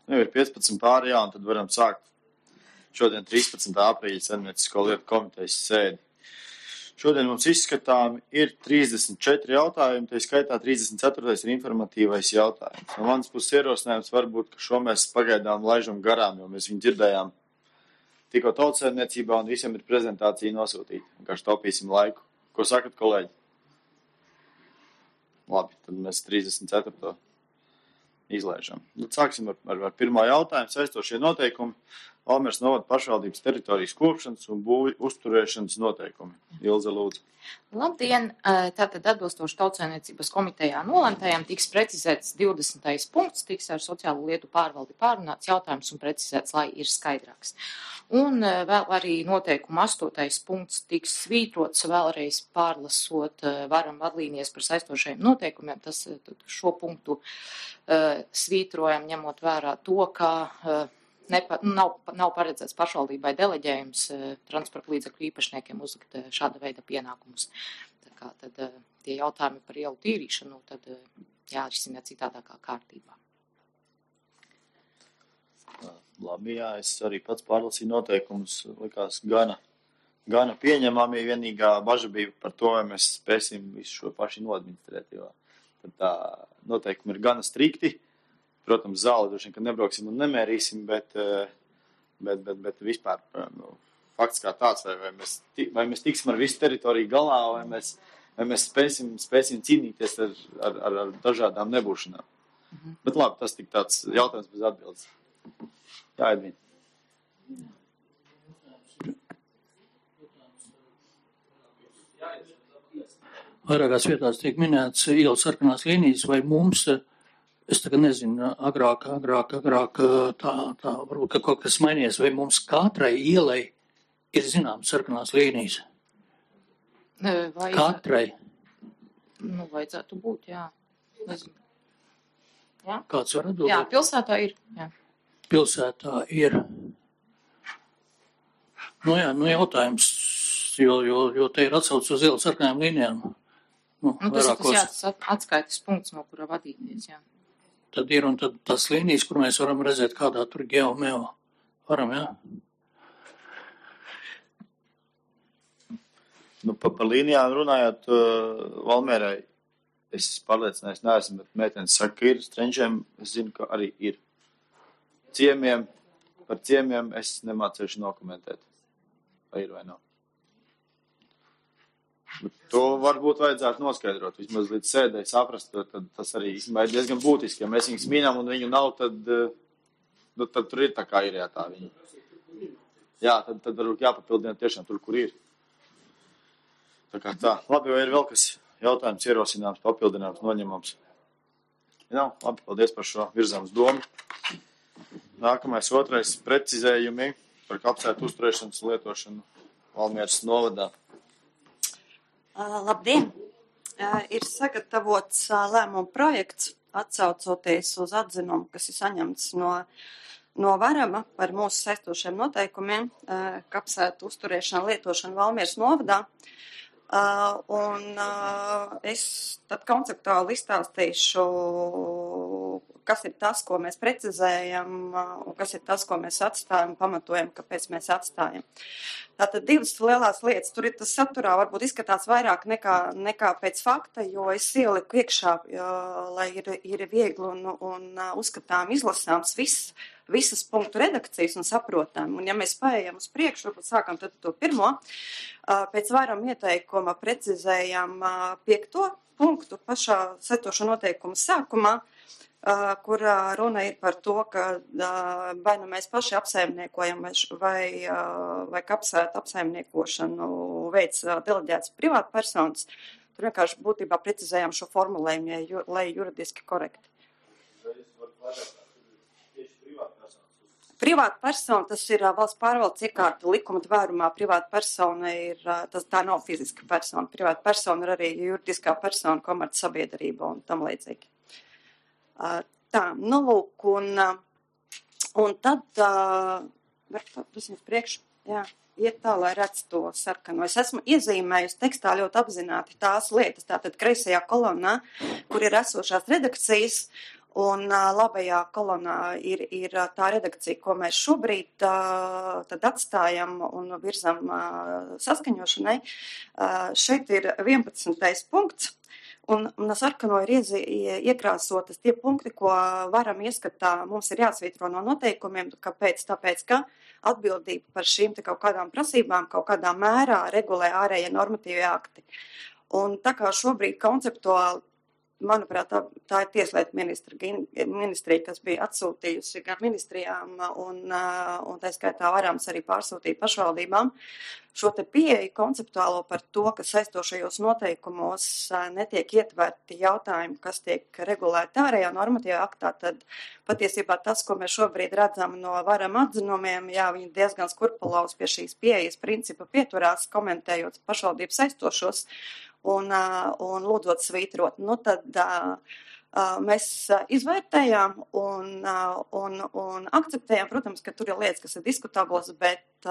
Ir 15 pāri, jā, un tad varam sākt šodien 13. aprīļa Saimniecisko lietu komitejas sēdi. Šodien mums izskatām ir 34 jautājumi, tā skaitā 34. ir informatīvais jautājums. No manas puses ierosinājums varbūt, ka šo mēs pagaidām laižam garām, jo mēs viņu dzirdējām tikko tautsēmniecībā un visiem ir prezentācija nosūtīta. Vienkārši taupīsim laiku. Ko sakat, kolēģi? Labi, tad mēs 34. izlaižam. Tad sāksim ar pirmo jautājumu. Saistošie noteikumi Valmieras novada pašvaldības teritorijas kopšanas un būvju uzturēšanas noteikumi. Ilze, lūdzu. Labdien! Tātad atbilstoši tautsēmniecības komitejā nolemtajam tiks precizēts 20. punkts, tiks ar sociālo lietu pārvaldi pārunāts jautājums un precizēts, lai ir skaidrāks. Un vēl arī noteikuma 8. punkts tiks svītrots, vēlreiz pārlasot varam vadlīnijas par saistošajiem noteikumiem. Tas šo punktu svītrojam, ņemot vērā to, ka nav paredzēts pašvaldībai deleģējums transporta līdzekļu īpašniekiem uzlikt šāda veida pienākumus. Tā kā tad tie jautājumi par ielu tīrīšanu tad jārisina citādākā kārtībā. Labi, jā, es arī pats pārlasīju noteikumus, likās gana pieņemami, vienīgā baža bija par to, vai mēs spēsim visu šo paši noadministrēt, jo tad tā noteikumi ir gana strikti. Protams, zāli droši vien, ka nebrauksim un nemērīsim, bet vispār fakts kā tāds, vai mēs tiksim ar visu teritoriju galā, vai mēs spēsim cīnīties ar dažādām nebūšanām. Bet labi, tas tik tāds jautājums bez atbildes. Jā, Edvīna. Vairākās vietās tiek minēts ielas sarkanās līnijas, vai mums, es tagad nezinu, agrāk tā varbūt, ka kaut kas mainījies, vai mums katrai ielai ir zināmas sarkanās līnijas? Katrai? Vajadzētu būt, jā. Nezinu. Jā? Kāds var atbildēt? Jā, pilsētā ir, jā. Pilsētā ir. Jautājums, jo te ir atsauc uz ielas sarkanām līnijām. Tas ir tas atskaites punkts, no kura vadīties, jā. Tad ir, un tad tas līnijas, kur mēs varam redzēt, kādā tur geomeo. Varam, jā? Par līnijām runājot, Valmierai, es pārliecinājies neesmu, bet meitenes saka, ka ir Strenčiem, es zinu, ka arī ir. Par ciemiem es nemācēšu nokomentēt, vai ir vai nav. Bet to varbūt vajadzētu noskaidrot, vismaz līdz sēdēji saprast, tad tas arī ir diezgan būtiski. Ja mēs viņus minam un viņu nav, tad tur ir tā kā ir, jā, tā viņa. Jā, tad varbūt jāpapildina tiešām tur, kur ir. Tā kā tā. Labi, vai ir vēl kas jautājums ierosināms, papildināms, noņemams? Jā, labi, paldies par šo virzāmas domu. Nākamais otrais precizējumi par kapsētu uzturēšanas lietošanu Valmieras novadā. Labdien! Ir sagatavots lēmuma projekts, atsaucoties uz atzinumu, kas ir saņemts no Varama par mūsu saistošiem noteikumiem, kapsētu uzturēšanu lietošanu Valmieras novadā. Es tad konceptuāli izstāstīšu, kas ir tas, ko mēs precizējam, un kas ir tas, ko mēs atstājam, pamatojam, kāpēc mēs atstājam. Tātad divas lielās lietas. Tur ir tas saturā, varbūt izskatās vairāk nekā pēc fakta, jo es ieliku iekšā, lai ir viegli un uzskatām izlasāms visas punktu redakcijas un saprotam. Un ja mēs paējam uz priekšu, varbūt sākam tad to pirmo, pēc vairām ieteikuma precizējam 5. punktu pašā saistošo noteikumu sākumā, kur runa ir par to, ka vai nu mēs paši apsaimniekojam vai kapsētu apsaimniekošanu veids deleģēts privātpersonas. Tur vienkārši būtībā precizējam šo formulējumu, lai juridiski korekti. Privātpersona, tas ir valsts pārvaldes iekārta likuma tvērumā. Privātpersona tā nav fiziska persona. Privātpersona ir arī juridiskā persona, komercsabiedrība un tam līdzīgi. Tā, lūk, un tad, var priekš, jā, iet tā, lai redz to sarkano. Es esmu iezīmējusi tekstā ļoti apzināti tās lietas, tātad kreisajā kolonnā, kur ir esošās redakcijas, Un labajā kolonā ir tā redakcija, ko mēs šobrīd tad atstājam un virzam saskaņošanai. Šeit ir 11. punkts, un sarkano ir iekrāsotas tie punkti, ko varam ieskatā. Mums ir jāsvītro no noteikumiem, kāpēc? Tāpēc, ka atbildība par šīm kaut kādām prasībām kaut kādā mērā regulē ārējie normatīvie akti. Un tā kā šobrīd konceptuāli, manuprāt, tā ir Tieslietu ministrija, kas bija atsūtījusi gan ministrijām un tā skaitā varams arī pārsūtīt pašvaldībām šo te pieeju konceptuālo par to, ka saistošajos noteikumos netiek ietverti jautājumi, kas tiek regulēti ārējā normatīvā aktā, tad patiesībā tas, ko mēs šobrīd redzam no varam atzinumiem, jā, viņi diezgan skrupulāus pie šīs pieejas principa pieturās, komentējot pašvaldības saistošos un lūdzot svītrot. Nu, tad mēs izvērtējām un akceptējām, protams, ka tur ir lietas, kas ir diskutablas, bet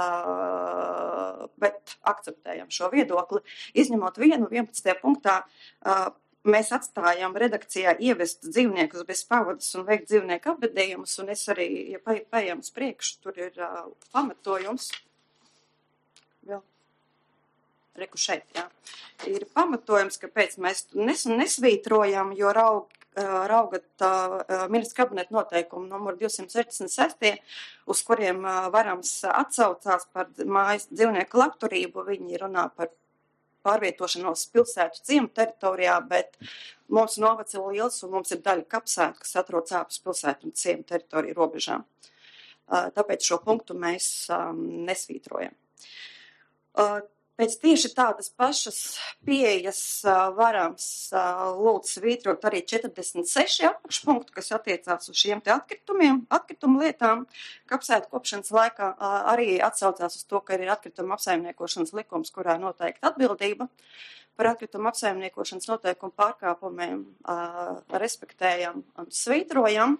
akceptējam šo viedokli. Izņemot 11. punktā, mēs atstājam redakcijā ievest dzīvniekus bez pavadas un veikt dzīvnieku apbedējumus, un es arī, ja paejam uz priekšu, tur ir pamatojums. Vēl. Reku šeit, jā. Ir pamatojums, kāpēc mēs nesvītrojam, jo raugat ministra kabineta noteikumu numuru 266, uz kuriem varams atsaucās par mājas dzīvnieku labturību. Viņi runā par pārvietošanos pilsētu ciemu teritorijā, bet mums novads ir liels un mums ir daļa kapsētu, kas atrodas ārpus pilsētu un ciemu teritoriju robežām. Tāpēc šo punktu mēs nesvītrojam. Pēc tieši tādas pašas pieejas varams lūgt svītrot arī 46 apakšpunktu, kas attiecās uz šiem te atkritumu lietām. Kapsētu kopšanas laikā arī atsaucās uz to, ka ir atkrituma apsaimniekošanas likums, kurā noteikti atbildība par atkritumu apsaimniekošanas noteikumu pārkāpumiem respektējam un svītrojam.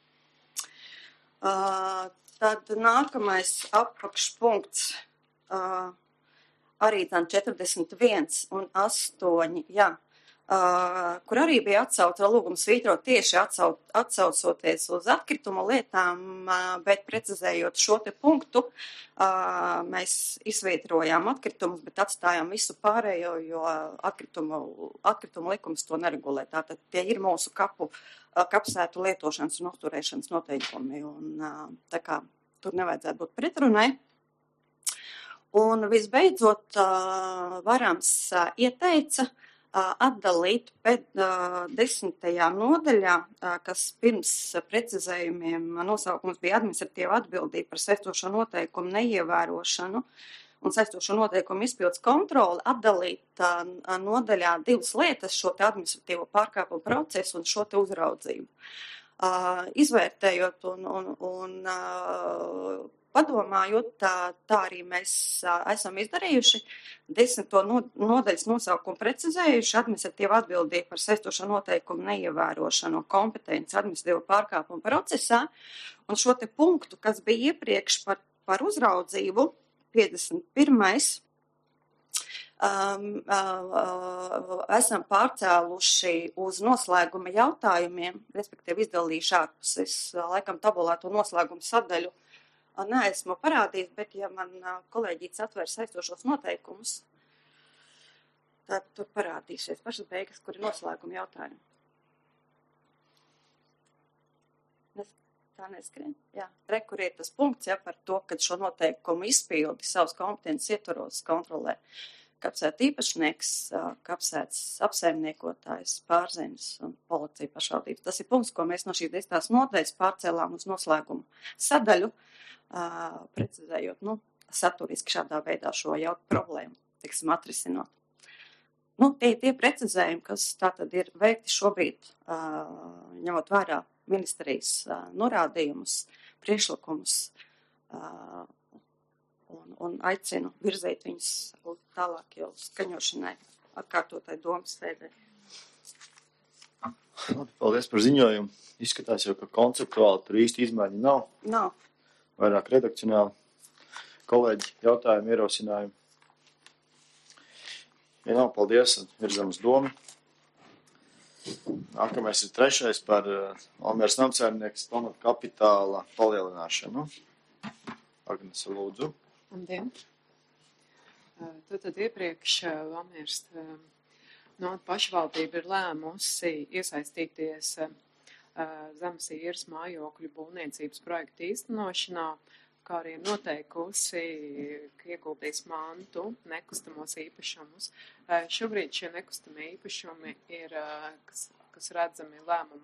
Tad nākamais apakšpunkts arī tā 41 un 8, jā, kur arī bija atsauta lūguma svītrot tieši atsaucoties uz atkritumu lietām, bet precizējot šo te punktu, mēs izsvītrojām atkritumus, bet atstājām visu pārējo, jo atkritumu likums to neregulē. Tātad tie ir mūsu kapsētu lietošanas un uzturēšanas noteikumi, un tā kā tur nevajadzētu būt pretrunai. Un visbeidzot, varams ieteica atdalīt 10. nodaļā, kas pirms precizējumiem nosaukums bija administratīva atbildība par saistošo noteikumu neievērošanu un saistošo noteikumu izpildes kontroli, atdalīt nodaļā divas lietas, šo te administratīvo pārkāpumu procesu un šo te uzraudzību. Izvērtējot un padomājot, tā arī mēs esam izdarījuši 10. nodaļas nosaukumu precizējuši administratīva atbildība par saistošo noteikumu neievērošanu kompetenci administratīvo pārkāpumu procesā, un šo te punktu, kas bija iepriekš par uzraudzību, 51. Esam pārcēluši uz noslēguma jautājumiem, respektīvi izdalījuši ārpus. Es laikam tabulēto noslēgumu sadaļu neesmu parādījis, bet ja man kolēģīts atver saistošos noteikumus, tad tur parādīsies pašas beigas, kur ir noslēguma jautājumi. Tā neskrien? Jā. Kur ir tas punkts, ja, par to, ka šo noteikumu izpildi savas kompetences ietvaros kontrolē kapsētu īpašnieks, kapsētas apsaimniekotājs, pārzemes un policija pašvaldības. Tas ir punkts, ko mēs no šīs 10. nodaļas pārcēlām uz noslēgumu sadaļu, precizējot, saturiski šādā veidā šo problēmu, tiksim, atrisinot. Tie precizējumi, kas tātad ir veikti šobrīd, ņemot vērā ministrijas norādījumus, priekšlikumus, un aicinu virzīt viņus tālāk jau skaņošanai, atkārtotai domas sēdē. Paldies par ziņojumu. Izskatās jau, ka konceptuāli tur īsti izmaiņu nav. Nav. Vairāk redakcionāli. Kolēģi, jautājumi, ierosinājumi. Ja nav, paldies, virzam uz domu. Nākamais ir 3. par Valmieras namsaimnieks pamata kapitāla palielināšanu. Agnese, lūdzu. Labdien. Tad iepriekš Valmieras pašvaldība ir lēmusi iesaistīties zemes īres mājokļu būvniecības projektu īstenošanā, kā arī noteikusi, ka ieguldīs mantu nekustamos īpašumus. Šobrīd šie nekustamie īpašumi ir, kas redzami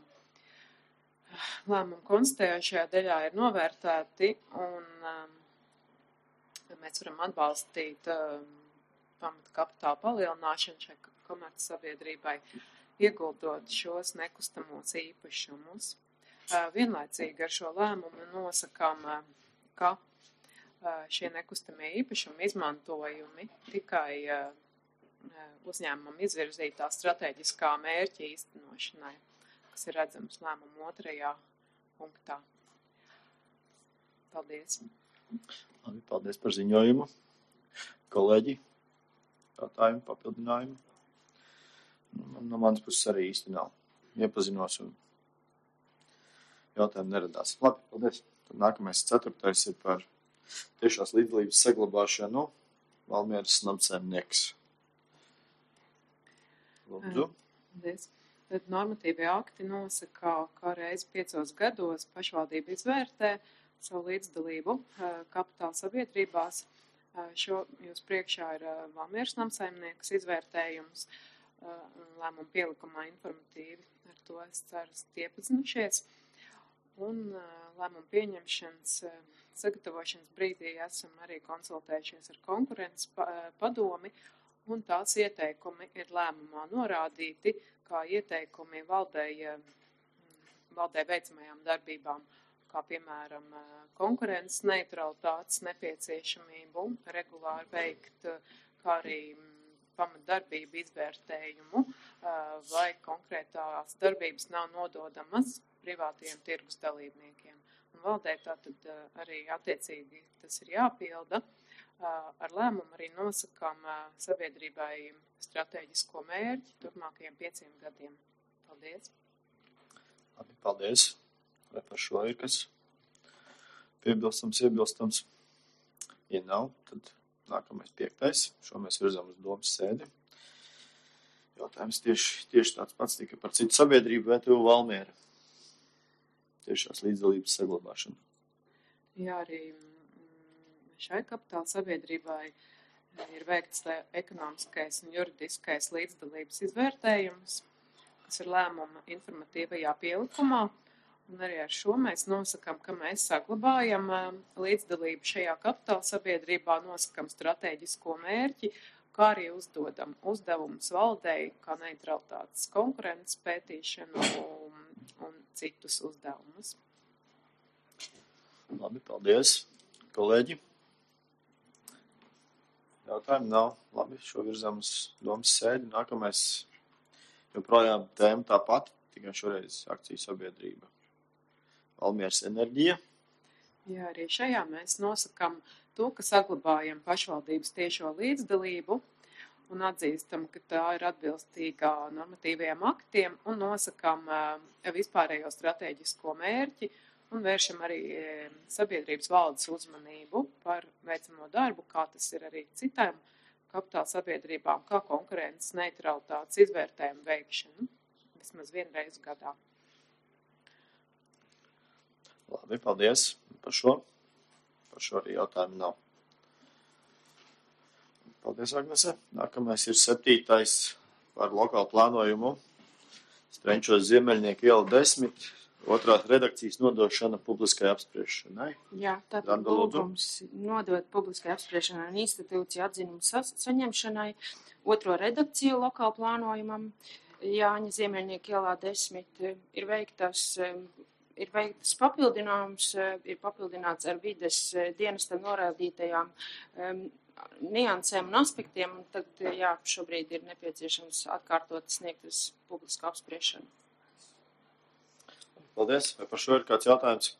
lēmumu konstatējošajā daļā, ir novērtēti, un mēs varam atbalstīt pamata kapitāla palielināšanu šai komercsabiedrībai, ieguldot šos nekustamos īpašumus. Vienlaicīgi ar šo lēmumu nosakām, ka šie nekustamie īpašumi izmantojumi tikai uzņēmumam izvirzītā strateģiskā mērķa īstenošanai, kas ir redzams lēmuma 2. punktā. Paldies. Labi, paldies par ziņojumu. Kolēģi, jautājumu, papildinājumu. No manas puses arī īsti nav. Iepazinos un jautājumu neradās. Labi, paldies. Tad nākamais 4. ir par tiešās līdzdalības saglabāšanu Valmieras namsaimnieks. Lūdzu. Paldies. Tad normatīvie akti nosaka, ka reizi 5 gados pašvaldība izvērtē savu līdzdalību kapitāla sabiedrībās. Šo jūs priekšā ir Valmieras namsaimnieks izvērtējums, lēmumu pielikumā informatīvi. Ar to es ceru iepazinušies. Un lēmumu pieņemšanas sagatavošanas brīdī esam arī konsultējušies ar konkurences padomi, un tās ieteikumi ir lēmumā norādīti, kā ieteikumi valdē veicamajām darbībām, kā piemēram konkurences neutralitātes nepieciešamību regulāri veikt, kā arī pamatdarbību izvērtējumu, vai konkrētās darbības nav nododamas privātiem tirgus dalībniekiem. Un valdē tātad arī attiecīgi tas ir jāpilda. Ar lēmumu arī nosakām sabiedrībai stratēģisko mērķi turpmākajiem 5 gadiem. Paldies. Labi, paldies. Vai par šo ir kas iebilstams? Ja nav, tad nākamais 5. Šo mēs virzām uz domas sēdi. Jautājums tieši tāds pats, tikai par citu sabiedrību VTU Valmiera. Tiešās līdzdalības saglabāšanu. Jā, arī šai kapitāla sabiedrībai ir veikts ekonomiskais un juridiskais līdzdalības izvērtējums, kas ir lēmuma informatīvajā pielikumā. Un arī ar šo mēs nosakām, ka mēs saglabājam līdzdalību šajā kapitāla sabiedrībā, nosakām stratēģisko mērķi, kā arī uzdodam uzdevumus valdei, kā neutralitātes konkurences pētīšanu un citus uzdevumus. Labi, paldies. Kolēģi? Jautājumu nav. Labi, šo virzām uz domas sēdi. Nākamais joprojām tēma tāpat, tikai šoreiz akciju sabiedrība. Valmieras enerģija. Jā, arī šajā mēs nosakam to, ka saglabājam pašvaldības tiešo līdzdalību un atzīstam, ka tā ir atbilstīgā normatīvajiem aktiem un nosakam vispārējo stratēģisko mērķi un vēršam arī sabiedrības valdes uzmanību par veicamo darbu, kā tas ir arī citām kapitāla sabiedrībām, kā konkurences neutralitātes izvērtējumu veikšanu vismaz 1 reizi gadā. Labi, paldies par šo. Par šo arī jautājumu nav. Paldies, Agnese. Nākamais ir 7. par lokālu plānojumu. Strenčos Ziemeļnieku iela 10. 2. redakcijas nodošana publiskai apspriešanai. Jā, tātad lūgums nodot publiskai apspriešanai un institūciju atzinumu saņemšanai. 2. redakciju lokālu plānojumam Jāņa Ziemeļnieku ielā 10. ir veiktas papildinājums, ir papildināts ar vides dienestam norādītajām niansēm un aspektiem, un tad, jā, šobrīd ir nepieciešams atkārtot sniegt uz publisku apspriešanu. Paldies. Vai par šo ir kāds jautājums?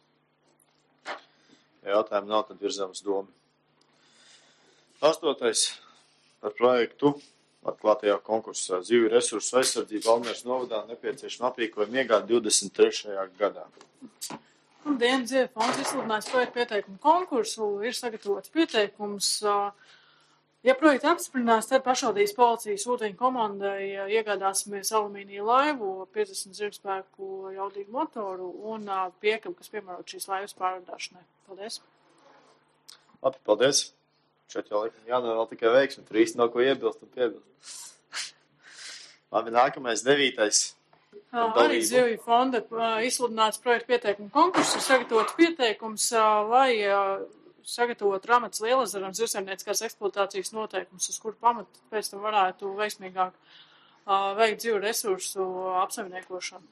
Ja jautājumu nav, tad virzām uz domu. 8. par projektu Atklātajā konkursā zivju resursu aizsardzību Valmieras novadā nepieciešama aprīkojuma iegāde 23. gadā. Labdien, Zivju fonds izsludinājis projektu pieteikumu konkursu, ir sagatavots pieteikums. Ja projektu apstiprinās, tad pašvaldības policijas ūdeņu komandai iegādāsimies alumīnija laivu, 50 zirgspēku jaudīgu motoru un piekabu, kas piemērot šīs laivas pārvadāšanai. Paldies! Labi, paldies! Šeit jau laikam jānovēl tikai veiksmi, tur īsti nav ko iebilst un piebilst. Labi, nākamais 9. Arī Zivju fonda izsludināts projektu pieteikumu konkurss, ir sagatavots pieteikums, lai sagatavot Ramats Lielazaram zivsaimnieciskās eksploatācijas noteikumus, uz kuru pamatu pēc tam varētu veiksmīgāk veikt zivju resursu apsaimniekošanu.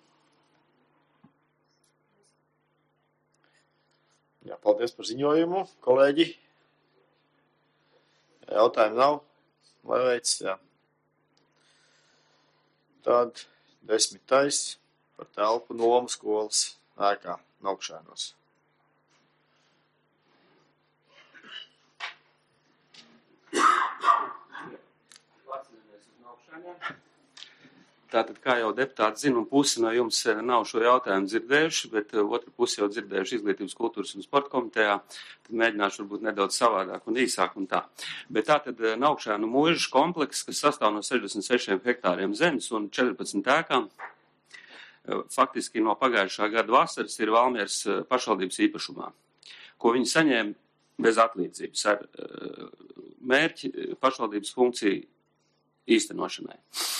Jā, paldies par ziņojumu, kolēģi. Jautājumu nav, lai veic, jā. Tad 10. par telpu nomu skolas ēkā Naukšēnos. Tātad, kā jau deputāti zina, un pusi no jums nav šo jautājumu dzirdējuši, bet otra pusi jau dzirdējuši Izglītības, kultūras un sporta komitejā, tad mēģināšu varbūt nedaudz savādāk un īsāk un tā. Bet tātad Naukšēnu mūžas komplekss, kas sastāv no 66 hektāriem zemes un 14 ēkām, faktiski no pagājušā gada vasaras ir Valmieras pašvaldības īpašumā, ko viņi saņēma bez atlīdzības ar mērķi pašvaldības funkciju īstenošanai.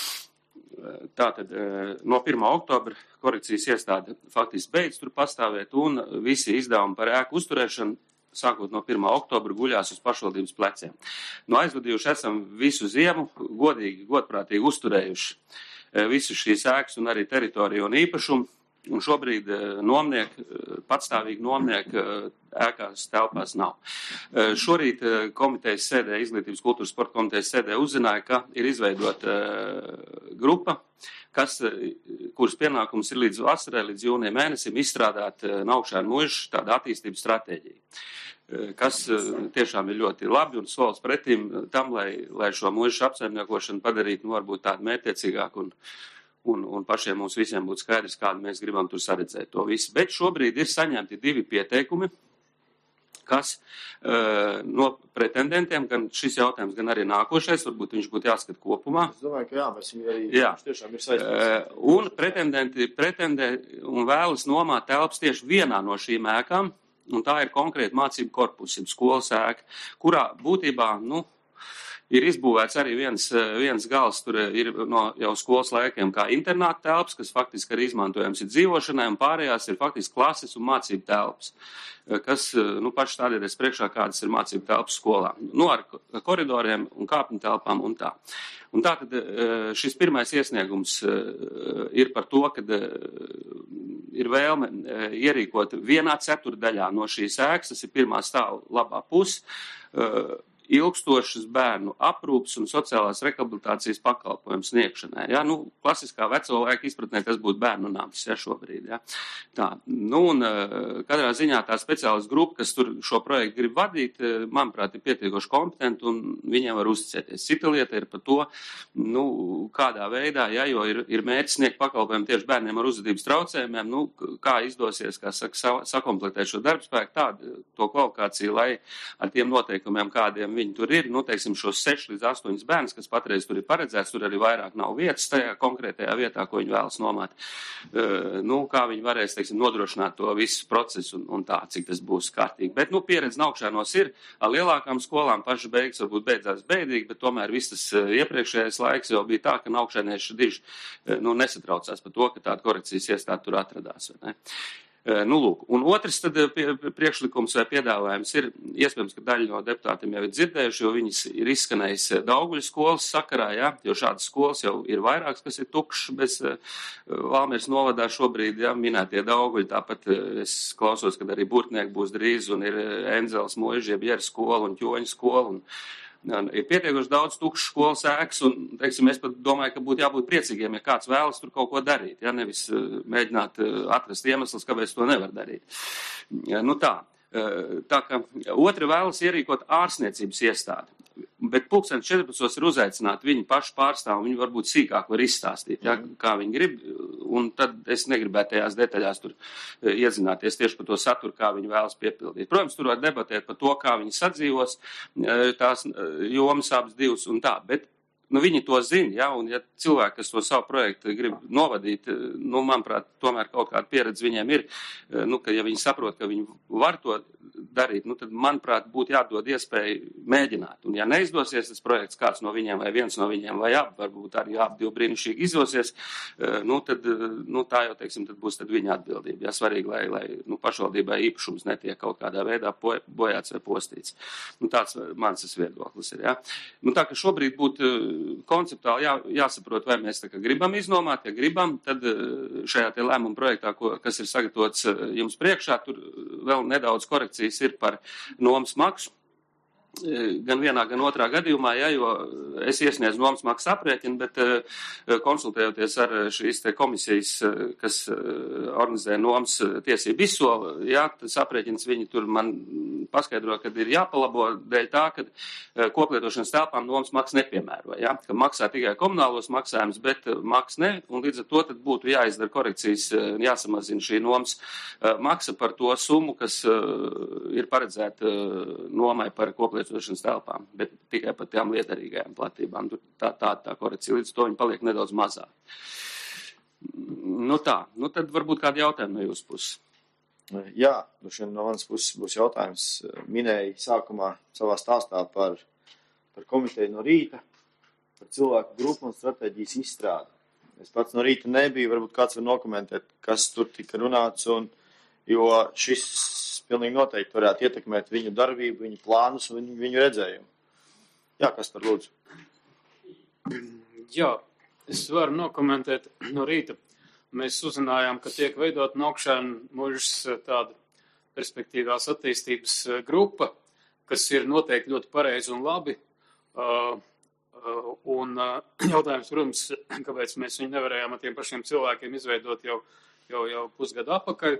Tātad no 1. oktobra korekcijas iestāde faktiski beidz tur pastāvēt un visi izdevumi par ēku uzturēšanu sākot no 1. oktobra guļās uz pašvaldības pleciem. No aizvadījuši esam visu ziemu godīgi, godprātīgi uzturējuši visu šīs ēkas un arī teritoriju un īpašumu. Un šobrīd patstāvīgi nomnieki ēkās telpās nav. Šorīt komitejas sēdē, Izglītības, kultūras, sporta komitejas sēdē uzzināja, ka ir izveidota grupa, kuras pienākums ir līdz vasarai, līdz jūnija mēnesim izstrādāt Naukšēnu mūžu tādu attīstības stratēģiju, kas tiešām ir ļoti labi un solis pretīm tam, lai šo mūžu apsaimniekošanu padarītu varbūt tādu mērķtiecīgāku un pašiem mums visiem būtu skaidrs, kādu mēs gribam tur saredzēt to visu. Bet šobrīd ir saņemti 2 pieteikumi, kas no pretendentiem, gan šis jautājums, gan arī nākošais, varbūt viņš būtu jāskat kopumā. Es domāju, ka jā, mēs viņu arī tiešām ir saistīts. Un pretendenti pretendē un vēlas nomāt telpas tieši vienā no šīm ēkām, un tā ir konkrēti mācību korpusi, skolas ēka, kurā būtībā, ir izbūvēts arī viens gals, tur ir no jau skolas laikiem kā internāta telpas, kas faktiski arī izmantojams ir dzīvošanai, un pārējās ir faktiski klases un mācību telpas, kas, paši stādieties priekšā, kādas ir mācību telpas skolā. Ar koridoriem un kāpņu telpām un tā. Un tātad šis pirmais iesniegums ir par to, ka ir vēlme ierīkot vienā ceturdaļā no šīs ēkas, tas ir pirmā stāva labā puse, ilgstošas bērnu aprūpes un sociālās rehabilitācijas pakalpojumu sniegšanai. Ja? Klasiskā veco laika izpratnē tas būtu bērnu nams šobrīd. Ja? Tā. Un katrā ziņā tā speciālistu grupa, kas tur šo projektu grib vadīt, manuprāt, ir pietiekoši kompetenti un viņiem var uzticēties. Cita lieta ir par to, kādā veidā, jo ir mērķis sniegt pakalpojumu tieši bērniem ar uzvedības traucējumiem, kā izdosies, kā saka, sakomplektēt šo darbspēku, tādu to kvalifikāciju, lai ar tiem noteikumiem, kādiem viņi tur ir, teiksim, šos 6 līdz 8 bērnus, kas patreiz tur ir paredzēts, tur arī vairāk nav vietas tajā konkrētajā vietā, ko viņi vēlas nomāt. Kā viņi varēs, teiksim, nodrošināt to visu procesu un tā, cik tas būs kārtīgi. Bet, pieredze Naukšēnos ir, ar lielākām skolām pašas beigas varbūt beidzās bēdīgi, bet tomēr viss tas iepriekšējais laiks jau bija tā, ka Naukšēnieši diži, nesatraucās par to, ka tāda korekcijas iestāde tur atradās, vai ne? Un otrs tad priekšlikums vai piedāvājums ir, iespējams, ka daļa no deputātiem jau ir dzirdējuši, jo viņas ir izskanējis Dauguļu skolas sakarā, jo šādas skolas jau ir vairākas, kas ir tukšas bez Valmieras novadā šobrīd, minētie Dauguļi, tāpat es klausos, kad arī Burtnieki būs drīz, un ir Enzels Mūža, Jēra skola un Ķoņa skola, un ir pietiekuši daudz tukšas skolas ēkas, un, teiksim, es pat domāju, ka būtu jābūt priecīgiem, ja kāds vēlas tur kaut ko darīt, nevis mēģināt atrast iemeslus, kāpēc to nevar darīt. Tā kā otri vēlas ierīkot ārstniecības iestādi, Bet 14 ir uzaicināti viņi paši pārstāv, viņi varbūt sīkāk var izstāstīt, ja, kā viņi grib, un tad es negribētu tajās detaļās tur iedzināties tieši par to saturu, kā viņi vēlas piepildīt. Protams, tur var debatēt par to, kā viņi sadzīvos, tās jomas abas divas un tā, bet viņi to zina, ja, un ja cilvēki, kas to savu projektu grib novadīt, manuprāt, tomēr kaut kāda pieredze viņiem ir, ka ja viņi saprot, ka viņi var to darīt, tad, manuprāt, būtu jādod iespēju mēģināt. Un ja neizdosies tas projekts kāds no viņiem vai viens no viņiem vai varbūt arī abi brīnišķīgi izdosies, tad tā jau, teiksim, tad būs tad viņa atbildība. Ja svarīgi, lai pašvaldībai īpašums netiek kaut kādā veidā bojāts vai postīts. Tāds mans viedoklis ir, ja. Tā, ka šobrīd būtu konceptuāli jāsaprot, vai mēs tā kā gribam iznomāt, ja gribam, tad šajā te lēmuma projektā, kas ir sagatavots jums priekšā, tur vēl nedaudz korekcijas ir par nomas maksu. Gan vienā, gan otrā gadījumā, ja, jo es iesniedzu nomas maksas aprēķinu, bet konsultējoties ar šīs te komisijas, kas organizē nomas tiesību izsoli, ja, tas aprēķins viņi tur man paskaidro, ka ir jāpalabo dēļ tā, ka koplietošanas telpām nomas maksa nepiemēro, ja, ka maksā tikai komunālos maksājumus, bet maksa ne, un līdz ar to tad būtu jāizdara korekcijas, jāsamazina šī nomas maksa par to summu, kas ir paredzēta nomai par koplietošanas telpām, bet tikai par tām liederīgajām platībām. Tā korekcija, līdz to viņi paliek nedaudz mazāk. Tad varbūt kādi jautājumi no jūsu puses. Jā, no manas puses būs jautājums. Minēja sākumā savā stāstā par komiteju no rīta, par cilvēku grupu un stratēģijas izstrādi. Es pats no rīta nebiju, varbūt kāds var nokomentēt, kas tur tika runāts, jo šis pilnīgi noteikti varētu ietekmēt viņu darbību, viņu plānus un viņu redzējumu. Jā, kas par lūdzu? Jā, es varu nokomentēt no rīta. Mēs uzzinājām, ka tiek veidot Naukšēnu Mužas tāda perspektīvās attīstības grupa, kas ir noteikti ļoti pareizi un labi. Un jautājums, protams, kāpēc mēs viņu nevarējām ar tiem pašiem cilvēkiem izveidot jau pusgadu atpakaļ,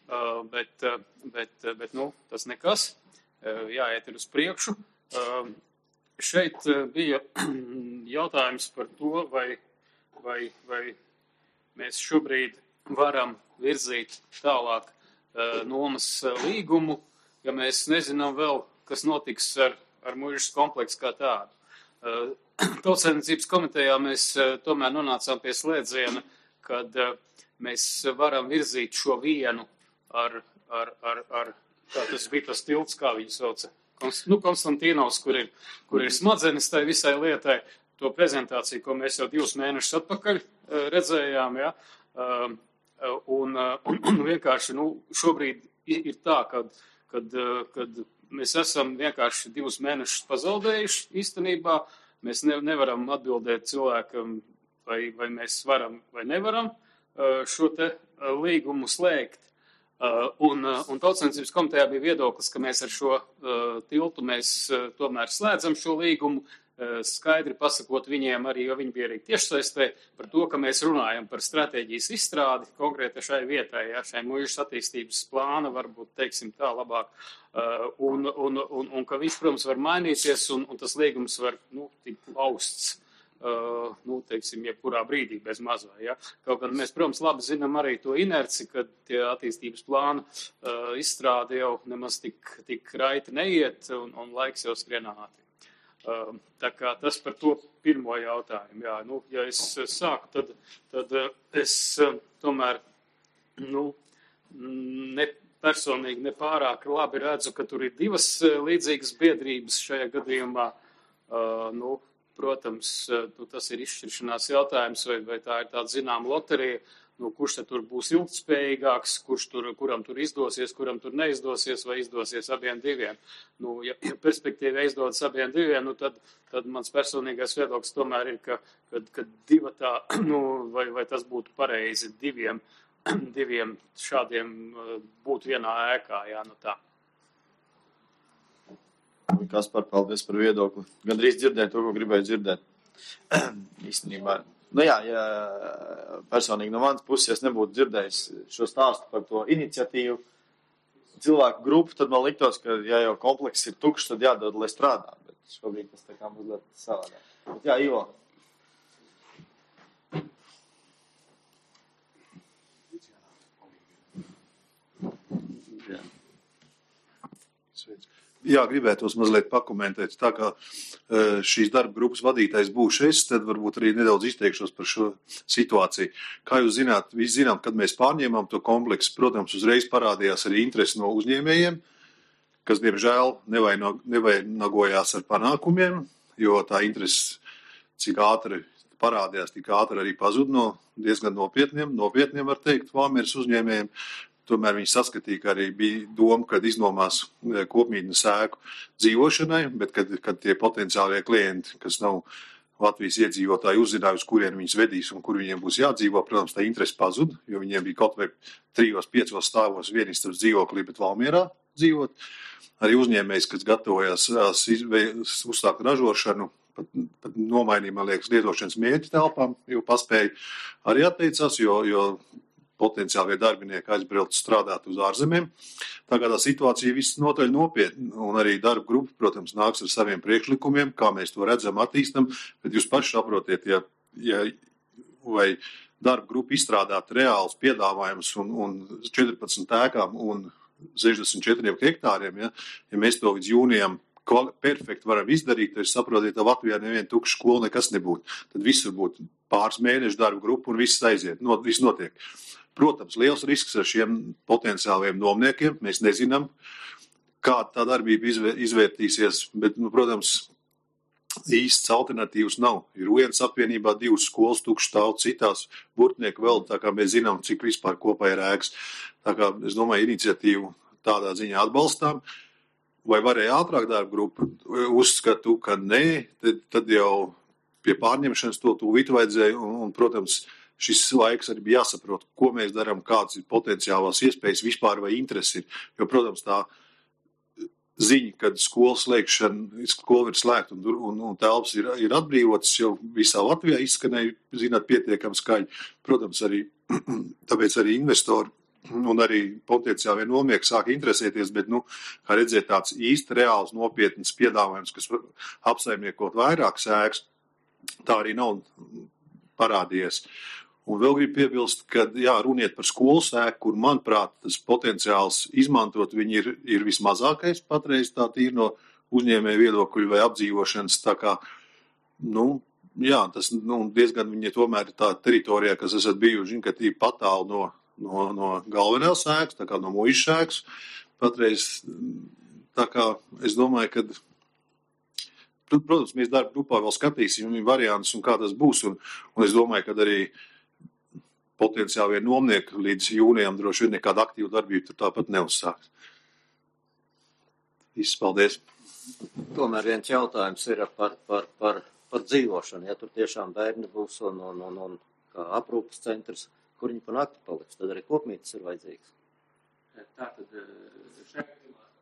bet tas nekas, jāiet ir uz priekšu. Šeit bija jautājums par to, vai mēs šobrīd varam virzīt tālāk nomas līgumu, ja mēs nezinām vēl, kas notiks ar Mužas kompleksu kā tādu. Tautsēmniecības komitejā mēs tomēr nonācām pie slēdziena, kad mēs varam virzīt šo vienu ar kā tas bija tas tilts, kā viņu sauca, Konstantīnovs, kur ir smadzenes tai visai lietai, to prezentāciju, ko mēs jau 2 mēnešus atpakaļ redzējām, ja, un vienkārši, šobrīd ir tā, kad mēs esam vienkārši 2 mēnešus pazaudējuši īstenībā, mēs nevaram atbildēt cilvēkam, vai mēs varam vai nevaram šo te līgumu slēgt. Un Tautsēmniecības komitejā bija viedoklis, ka mēs ar šo tiltu tomēr slēdzam šo līgumu, skaidri pasakot viņiem arī, jo viņi bija arī tiešsaistē par to, ka mēs runājam par stratēģijas izstrādi konkrēti šai vietai, ja, šai Mužas attīstības plāna, varbūt, teiksim tā labāk, un ka viņš, protams, var mainīties, un tas līgums var, tikt lausts, teiksim, jebkurā brīdī bez mazā, ja. Kaut gan mēs, protams, labi zinām arī to inerci, kad tie attīstības plāna izstrāde jau nemaz tik raiti neiet, un laiks jau skrien ātri. Tā kā tas par to pirmo jautājumu, jā, ja es sāku, tad es tomēr, personīgi nepārāk labi redzu, ka tur ir 2 līdzīgas biedrības šajā gadījumā, protams, tas ir izšķiršanās jautājums, vai tā ir tāda zināma loterija, kurš tad tur būs ilgtspējīgāks, kuram tur izdosies, kuram tur neizdosies, vai izdosies abiem diviem. Ja perspektīva izdodas abiem diviem, tad mans personīgais viedoklis tomēr ir, ka 2 tā, vai tas būtu pareizi 2 šādiem būt vienā ēkā, jā, tā. Kaspar, paldies par viedokli. Gandrīz dzirdēju to, ko gribēju dzirdēt. Īstenībā. Jā, personīgi no manas puses, es nebūtu dzirdējis šo stāstu par to iniciatīvu cilvēku grupu, tad man liktos, ka, ja jau komplekss ir tukšs, tad jādod, lai strādā. Bet šobrīd tas tā kā mazliet savādāk. Bet jā, Ivo. Jā, gribētos mazliet pakomentēt. Tā kā šīs darba grupas vadītājs būšu es, tad varbūt arī nedaudz izteikšos par šo situāciju. Kā jūs zināt, visi zinām, kad mēs pārņēmām to kompleksu, protams, uzreiz parādījās arī interesi no uzņēmējiem, kas, diemžēl, nevainagojās ar panākumiem, jo tā interesi, cik ātri parādījās, tik ātri arī pazud no diezgan nopietniem, var teikt, Valmieras uzņēmējiem. Tomēr viņi saskatīja, ka arī bija doma, kad iznomās kopmītnes ēku dzīvošanai, bet kad tie potenciālie klienti, kas nav Latvijas iedzīvotāji, uzzināja, uz kurien viņus vedīs un kur viņiem būs jādzīvo, protams, tā interese pazud, jo viņiem bija kaut vai 3-5 stāvos vienistabas dzīvoklī, bet Valmierā dzīvot. Arī uzņēmējs, kas gatavojās uzsākt ražošanu, pat nomainīja, man liekas, lietošanas mērķi telpām, jo paspēja arī atteicās, jo potenciālie darbinieki aizbraukt strādāt uz ārzemēm. Tā kā tā situācija viss notaļ nopietni, un arī darba grupa, protams, nāks ar saviem priekšlikumiem, kā mēs to redzam, attīstam, bet jūs paši saprotiet, vai darba grupa izstrādāt reāls piedāvājums un 14 ēkām un 64 hektāriem, ja mēs to līdz jūnijam perfekti varam izdarīt, tad saprotiet, ka Latvijā neviena tukša skola nekas nebūtu. Tad visur būtu pāris mēnešu darba grupa un viss aiziet, viss notiek. Protams, liels risks ar šiem potenciāliem nomniekiem. Mēs nezinām, kāda tā darbība izvērtīsies, bet, protams, īsts alternatīvas nav. Ir viens apvienībā 2 skolas tukšas stāv, citās burtnieku vēl, tā kā mēs zinām, cik vispār kopā ir ēkas. Tā kā, es domāju, iniciatīvu tādā ziņā atbalstām. Vai varēja ātrāk darba grupu? Uzskatu, ka nē, tad jau pie pārņemšanas to tūlīt vajadzēja un, protams, šis laiks arī bija jāsaprot, ko mēs darām, kādas ir potenciālās iespējas vispār vai interesi ir. Jo, protams, tā ziņa, kad skola ir slēgta un telpas ir atbrīvotas, jau visā Latvijā izskanēja, zināt, pietiekami skaļi. Protams, arī, tāpēc arī investori un arī potenciāli nomnieki sāk interesēties, bet, kā redzēt, tāds īsti reāls nopietns piedāvājums, kas apsaimniekot vairākas ēkas, tā arī nav parādījies. Un vēl gribu piebilst, ka, runiet par skolas ēku, kur, manuprāt, tas potenciāls izmantot viņi ir vismazākais patreiz tā tīri no uzņēmēja viedokļu vai apdzīvošanas. Tā kā, tas diezgan viņi tomēr ir tā teritorijā, kas esat bijuši, ka tī patālu no galvenās ēkas, tā kā no muižas ēkas. Patreiz, tā kā es domāju, ka, protams, mēs darba grupā vēl skatīsim variantus un kā tas būs, un es domāju, ka arī potenciālie nomnieki līdz jūnijam droši vien nekāda aktīva darbība tur tāpat neuzsāks. Viss, paldies. Tomēr viens jautājums ir par dzīvošanu. Ja tur tiešām bērni būs un kā aprūpas centrs, kur viņi pa nakti paliks, tad arī kopmītnes ir vajadzīgs. Tātad šeit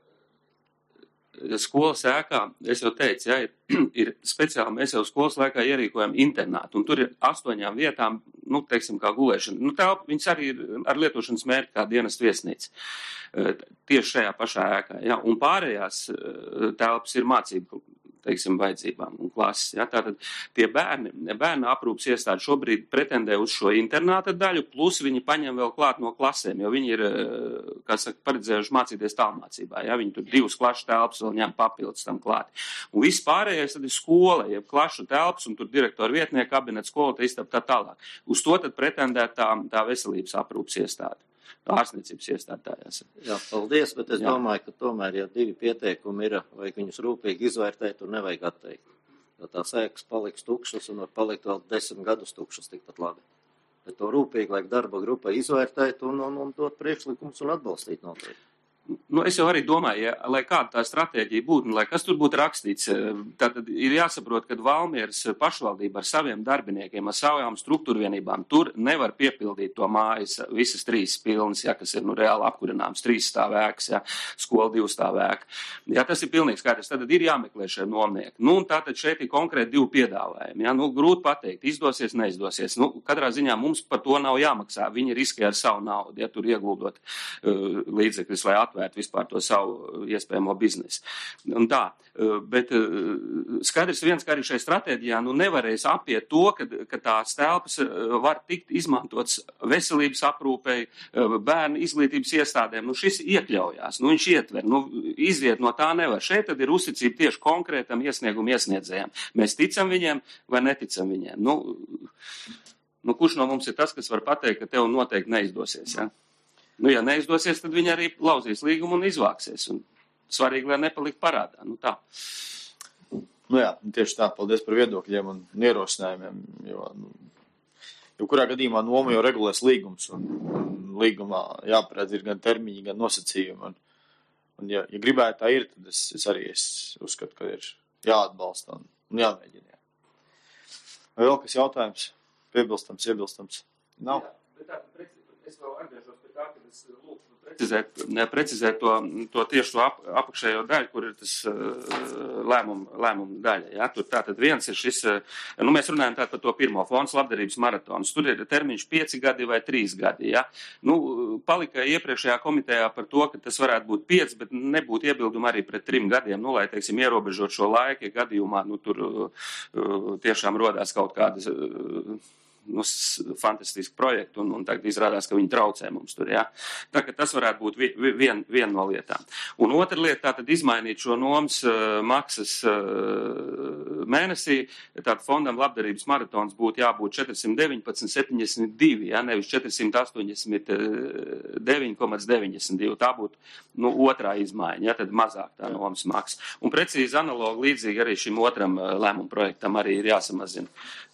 skolas ēkā, es jau teicu, ir speciāli, mēs jau skolas laikā ierīkojam internātu, un tur ir 8 vietām, teiksim, kā gulēšana. Viņas arī ir ar lietošanas mērķi kā dienas viesnīca, tieši šajā pašā ēkā. Ja? Un pārējās telpas ir mācību, teiksim, vajadzībām un klases. Ja? Tātad tie bērnu aprūpas iestādi šobrīd pretendē uz šo internāta daļu, plus viņi paņem vēl klāt no klasēm, jo viņi ir, paredzējuši mācīties tālmācībā. Ja? Viņi tur 2 klašu telpas vēl ņem papildus tam klāt. Un viss pārējais tad ir skola, jeb klašu telpas, un tur direktora vietnieka kabinets, skolotāja istaba tā tālāk. Uz to tad pretendē tā veselības aprūpas iestāde. Ārstniecības iestādājās. Jā, paldies, bet es domāju, ka tomēr, ja 2 pieteikumi ir, vajag viņus rūpīgi izvērtēt un nevajag atteikt. Jo tās ēkas paliks tukšas un var palikt vēl 10 gadus tukšas tikpat labi. Bet to rūpīgi vajag darba grupai izvērtēt un dot priekšlikumus un atbalstīt noteikti. Es jau arī domāju, lai kāda tā stratēģija būtu, lai kas tur būtu rakstīts, tad ir jāsaprot, ka Valmieras pašvaldība ar saviem darbiniekiem, ar savām struktūru vienībām, tur nevar piepildīt to mājas visas 3 pilnas, kas ir reāli apkurināms, 3 stāvēks, skola 2 stāvēka. Tas ir pilnīgi skaidrs, tad ir jāmeklē šie nomnieki. Un tātad šeit ir konkrēti 2 piedāvājumi. Grūti pateikt, izdosies, neizdosies. Katrā ziņā mums par to nav jāmaksā. Viņi riskē ar savu naudu, tur ieguldot līdzekļus vai atvērt atvērt vispār to savu iespējamo biznesu. Un tā, bet skaidrs viens, ka arī šai stratēģijā nevarēs apiet to, ka tās telpas var tikt izmantotas veselības aprūpei, bērnu izglītības iestādēm. Šis iekļaujās, viņš ietver, iziet no tā nevar. Šeit tad ir uzticība tieši konkrētam iesniegumu iesniedzējiem. Mēs ticam viņiem vai neticam viņiem. Kurš no mums ir tas, kas var pateikt, ka tev noteikti neizdosies, ja? Ja neizdosies, tad viņi arī lauzīs līgumu un izvāksies. Un svarīgi, lai nepalikt parādā. Tā. Jā, tieši tā. Paldies par viedokļiem un ierosinājumiem. Jo kurā gadījumā noma jau regulēs līgums. Un līgumā jāparedz ir gan termiņi, gan nosacījumi. Un ja gribētu tā ir, tad es arī uzskatu, ka ir jāatbalsta un jāmēģina. Vai vēl kas jautājums? Piebilstams, iebilstams? Nav? Jā, es vēl atgriežos pie tā, ka es lūkšu precizēt to tieši to apakšējo daļu, kur ir tas lēmuma daļa. Ja? Tur tātad viens ir šis, mēs runājam tātad par to pirmo fonds labdarības maratons. Tur ir termiņš 5 gadi vai 3 gadi. Ja? Palika iepriekšējā komitejā par to, ka tas varētu būt 5, bet nebūtu iebildumi arī pret 3 gadiem, lai, teiksim, ierobežot šo laiku, ja gadījumā, tur tiešām rodās kaut kādas fantastiski projekti, un tagad izrādās, ka viņi traucē mums tur, jā. Tā, ka tas varētu būt viena no lietām. Un otra lieta, tātad izmainīt šo nomas maksas mēnesī, tātad fondam labdarības maratons būtu jābūt 419,72, jā, nevis 489,92. Tā būtu, otrā izmaiņa, jā, tad mazāk tā nomas maksa. Un precīzi analogi līdzīgi arī šim otram lēmumu projektam arī ir jāsamazina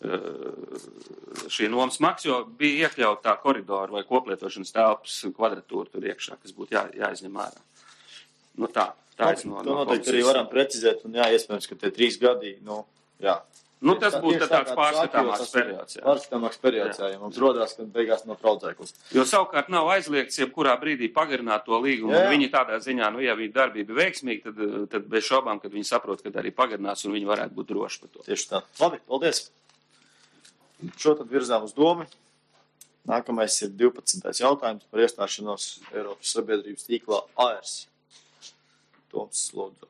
šī nomas maksa, jo bija iekļaut tā koridoru vai koplietošanas telpas kvadratūru tur iekšā, kas būtu jāizņem ārā. Tā ir no noteikti arī varam precizēt, un iespējams, ka tie 3 gadi, jā. Tas būtu tāds pārskatāmāks periods, jā. Pārskatāmāks periods, jā, ja mums rodās, ka beigās no traucēklis. Jo savukārt nav aizliegts, jebkurā brīdī pagarināt to līgumu, un viņi tādā ziņā, ja viņa darbība ir veiksmīga, tad bez šaubām, kad viņi saprot, kad arī pagarinās, un viņi varētu būt droši par to. Tieši tā. Labi, paldies. Šo tad virzām uz domu. Nākamais ir 12. jautājums par iestāšanos Eiropas sabiedrības tīklā AERS. Toms, lūdzu.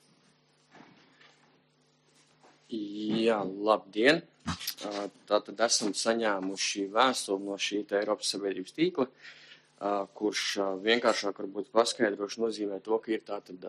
Jā, labdien. Tātad esam saņēmuši vēstuli no šī Eiropas sabiedrības tīkla, kurš vienkāršāk varbūt paskaidroši nozīmē to, ka ir tātad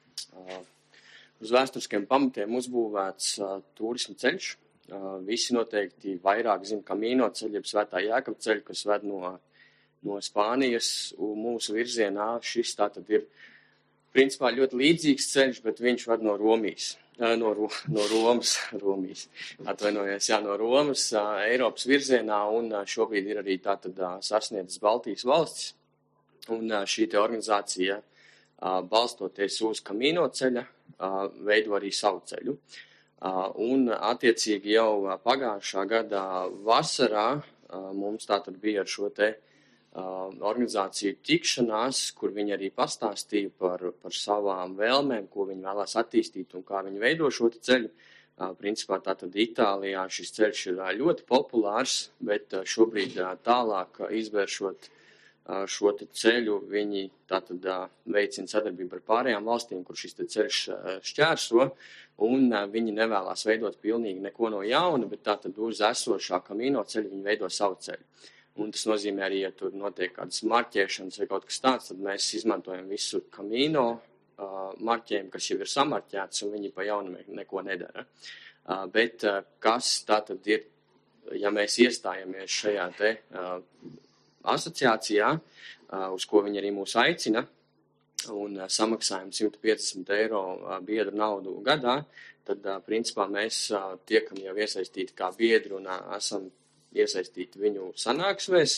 uz vēsturiskiem pamatiem uzbūvēts turisma ceļš. Visi noteikti vairāk zina Camino ceļu, jeb Svētā Jēkaba ceļu, kas ved no Spānijas mūsu virzienā. Šis tātad ir principā ļoti līdzīgs ceļš, bet viņš ved no Romijas. No Romas, atvainojos, no Romas Eiropas virzienā, un šobrīd ir arī tātad sasniedzis Baltijas valstis. Un šī te organizācija, balstoties uz Camino ceļa, veido arī savu ceļu. Un attiecīgi jau pagājušā gada vasarā mums tātad bija ar šo te organizāciju tikšanās, kur viņi arī pastāstīja par savām vēlmēm, ko viņi vēlās attīstīt un kā viņi veido šo te ceļu. Principā tātad Itālijā šis ceļš ir ļoti populārs, bet šobrīd tālāk izvēršot šo te ceļu, viņi tātad veicina sadarbību ar pārējām valstīm, kur šis te ceļš šķērso, un viņi nevēlās veidot pilnīgi neko no jauna, bet tātad uz esošā Camino ceļu viņi veido savu ceļu. Un tas nozīmē arī, ja tur notiek kādas marķēšanas vai kaut kas tāds, tad mēs izmantojam visu Camino marķējumu, kas jau ir samarķēts, un viņi pa jaunu neko nedara. Bet kas tātad ir, ja mēs iestājamies šajā te asociācijā, uz ko viņi arī mūs aicina, un samaksājam 150 eiro biedru naudu gadā, tad principā mēs tiekam jau iesaistīti kā biedri un esam iesaistīti viņu sanāksmēs.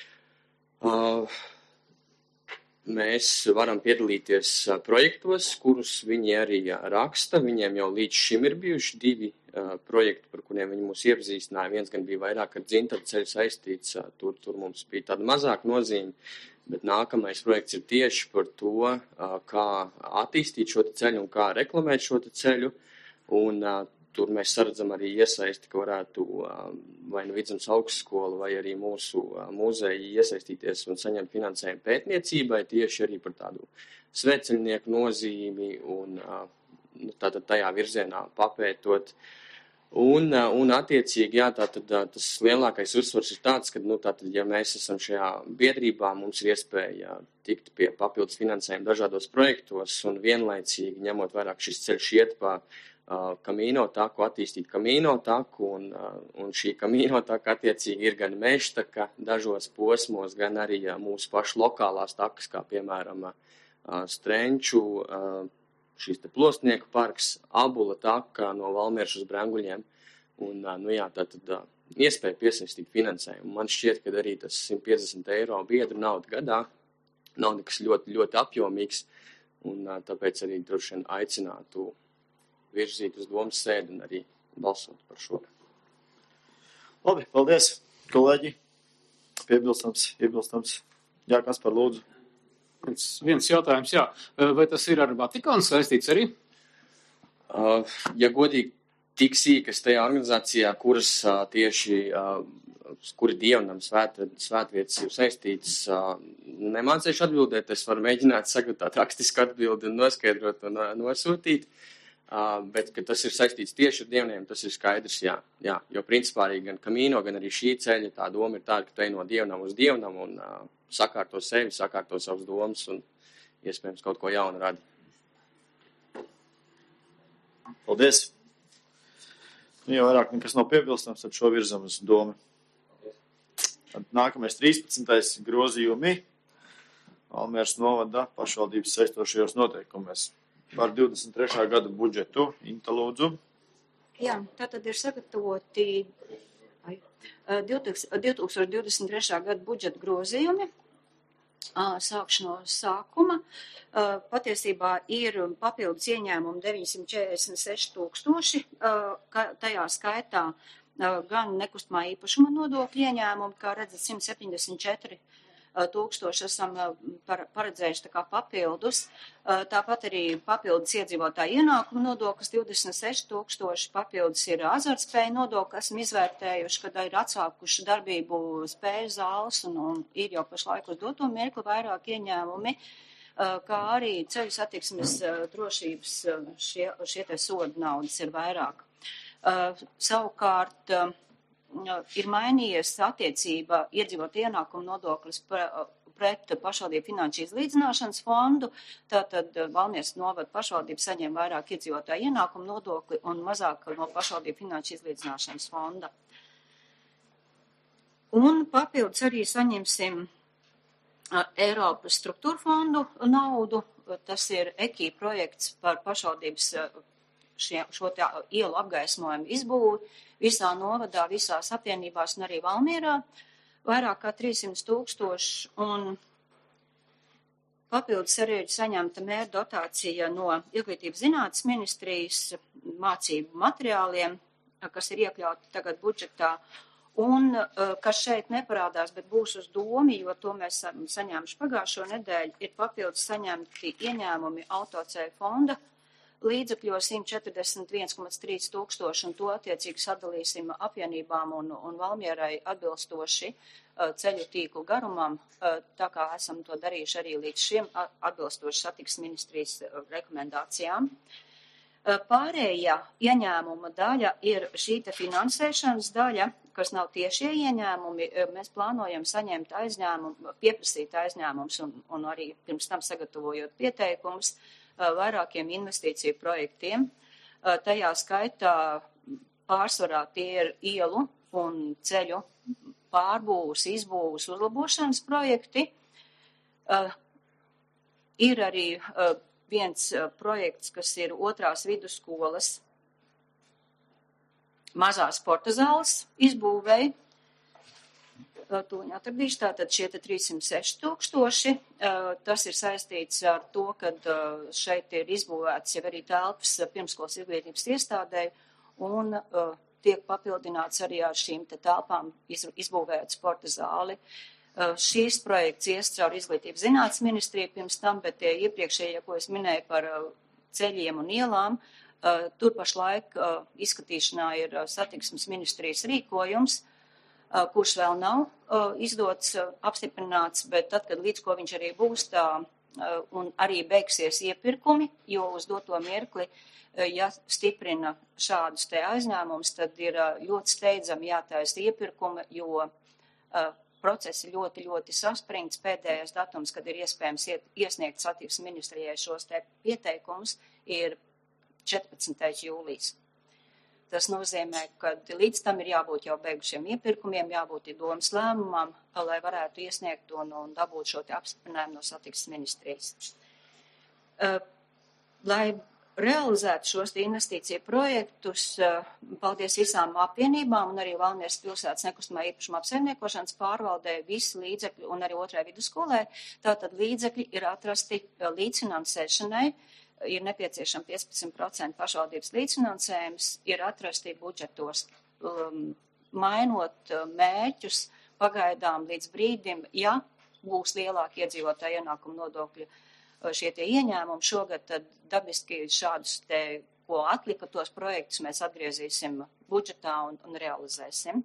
Mēs varam piedalīties projektos, kurus viņi arī raksta. Viņiem jau līdz šim ir bijuši 2 projekti, par kuriem viņi mūs iepazīstināja. Viens gan bija vairāk ar dzintaru ceļu saistīts, tur mums bija tāda mazāka nozīme, bet nākamais projekts ir tieši par to, kā attīstīt šo ceļu un kā reklamēt šo ceļu. Un tur mēs saredzam arī iesaisti, ka varētu vai nu Vidzemes augstskola vai arī mūsu muzeji iesaistīties un saņemt finansējumu pētniecībai tieši arī par tādu sveceļnieku nozīmi un tātad tajā virzienā papētot. Un attiecīgi, jā, tātad tas lielākais uzsvars ir tāds, ka, tātad, ja mēs esam šajā biedrībā, mums ir iespēja tikt pie papildus finansējuma dažādos projektos un vienlaicīgi, ņemot vairāk šis ceļš iet pa Kamīno taku, attīstīt Kamīno taku, un šī Kamīno taka attiecīgi ir gan mežtaka dažos posmos, gan arī mūsu pašu lokālās takas, kā piemēram Strenču, šīs te Plostnieku parks, Abula taka no Valmieras uz Brenguļiem, un, tātad iespēja piesaistīt finansējumu. Man šķiet, ka arī tas 150 eiro biedru nauda gadā nav nekas ļoti, ļoti apjomīgs, un tāpēc arī droši vien aicinātu virzīt uz domas sēdi un arī balsot par šo. Labi, paldies, kolēģi. Iebilstams. Jā, kas par lūdzu? Viens jautājums, jā. Vai tas ir ar Vatikānu saistīts arī? Ja godīgi, tik sīkas tajā organizācijā, kuras tieši, kuri dievnam svētvietas ir saistītas, nemācīšu atbildēt, es varu mēģināt sagatavot rakstisku atbildi un noskaidrot un nosūtīt, bet, ka tas ir saistīts tieši ar dievniem, tas ir skaidrs, jā, jo principā arī gan Kamīno, gan arī šī ceļa tā doma ir tāda, ka tu ej no dievnam uz dievnam un sakārto sevi, sakārto savus domas un iespējams kaut ko jaunu radi. Paldies. Ja vairāk nekas nav piebilstams, tad šo virzam uz domu. Nākamais 13. grozījumi Valmieras novada pašvaldības saistošajos noteikumos par 23. gada budžetu. Inta, lūdzu. Jā, tātad ir sagatavoti 2023. gada budžeta grozījumi. Sākšu no sākuma. Patiesībā ir papildus ieņēmumi 946 000, tajā skaitā gan nekustamā īpašuma nodokļu ieņēmumi, kā redzat, 174 000 esam paredzējuši tā kā papildus. Tāpat arī papildus iedzīvotāju ienākumu nodoklis 26 000, papildus ir azartspēju nodokli, esam izvērtējuši, kad ir atsākuši darbību spēļu zāles un ir jau pašlaik uz doto mirkli vairāk ieņēmumi, kā arī ceļu satiksmes drošības šie te sodu naudas ir vairāk. Savukārt ir mainījies attiecība iedzīvot ienākumu nodoklis pret pašvaldību finanšu izlīdzināšanas fondu. Tātad Valmieras novada pašvaldība saņem vairāk iedzīvotāju ienākumu nodokli un mazāk no pašvaldību finanšu izlīdzināšanas fonda. Un papildus arī saņemsim Eiropas struktūra fondu naudu. Tas ir EKI projekts par pašvaldības šo te ielu apgaismojumu izbūvi visā novadā, visās apvienībās un arī Valmierā. Vairāk kā 300 000 un papildus arī ir saņemta mērķa dotācija no Izglītības zinātnes ministrijas mācību materiāliem, kas ir iekļauti tagad budžetā. Un kas šeit neparādās, bet būs uz domu, jo to mēs saņēmuši pagājušo nedēļu, ir papildus saņemti ieņēmumi autoceļu fonda līdzekļos 141,3 000, un to attiecīgi sadalīsim apvienībām un Valmierai atbilstoši ceļu tīklu garumam, tā kā esam to darījuši arī līdz šim atbilstoši satiksmes ministrijas rekomendācijām. Pārējā ieņēmuma daļa ir šī te finansēšanas daļa, kas nav tiešie ieņēmumi. Mēs plānojam saņemt pieprasīt aizņēmumus un arī pirms tam sagatavojot pieteikumus vairākiem investīciju projektiem. Tajā skaitā pārsvarā tie ir ielu un ceļu pārbūvas, izbūvas, uzlabošanas projekti. Ir arī viens projekts, kas ir otrās vidusskolas mazās sporta zāles izbūvēja. To viņi atradīšu, tātad šie 306 000. Tas ir saistīts ar to, ka šeit ir izbūvēts jau arī telpas pirmskolas izglītības iestādēji un tiek papildināts arī ar šīm telpām izbūvēt sporta zāli. Šīs projekts ies caur Izglītības zinātnes ministriju pirms tam, bet tie iepriekšējie, ko es minēju par ceļiem un ielām, tur pašlaik izskatīšanā ir satiksmes ministrijas rīkojums, kurš vēl nav izdots, apstiprināts, bet tad, kad līdz ko viņš arī būs, tā un arī beigsies iepirkumi, jo uz doto mirkli, ja stiprina šādus te aizņēmumus, tad ir ļoti steidzami jātaisa iepirkumi, jo procesi ļoti, ļoti saspringts. Pēdējais datums, kad ir iespējams iesniegt satiksmes ministrijai šos te pieteikumus, ir 14. jūlijas. Tas nozīmē, ka līdz tam ir jābūt jau beigušiem iepirkumiem, jābūt domas lēmumam, lai varētu iesniegt un dabūt šo te apstiprinājumu no satiksmes ministrijas. Lai realizētu šos investīciju projektus, paldies visām apvienībām un arī Valmieras pilsētas nekustamā īpašuma apsaimniekošanas pārvaldē, visi līdzekļi un arī 2. vidusskolē. Tātad līdzekļi ir atrasti līdzfinansēšanai, ir nepieciešama 15% pašvaldības līdzfinansējums, ir atrasti budžetos, mainot mērķus pagaidām līdz brīdim, ja būs lielāki iedzīvotāju ienākumu nodokļu šie tie ieņēmumi šogad, tad dabiski šādus te, ko atlika tos projektus, mēs atgriezīsim budžetā un realizēsim.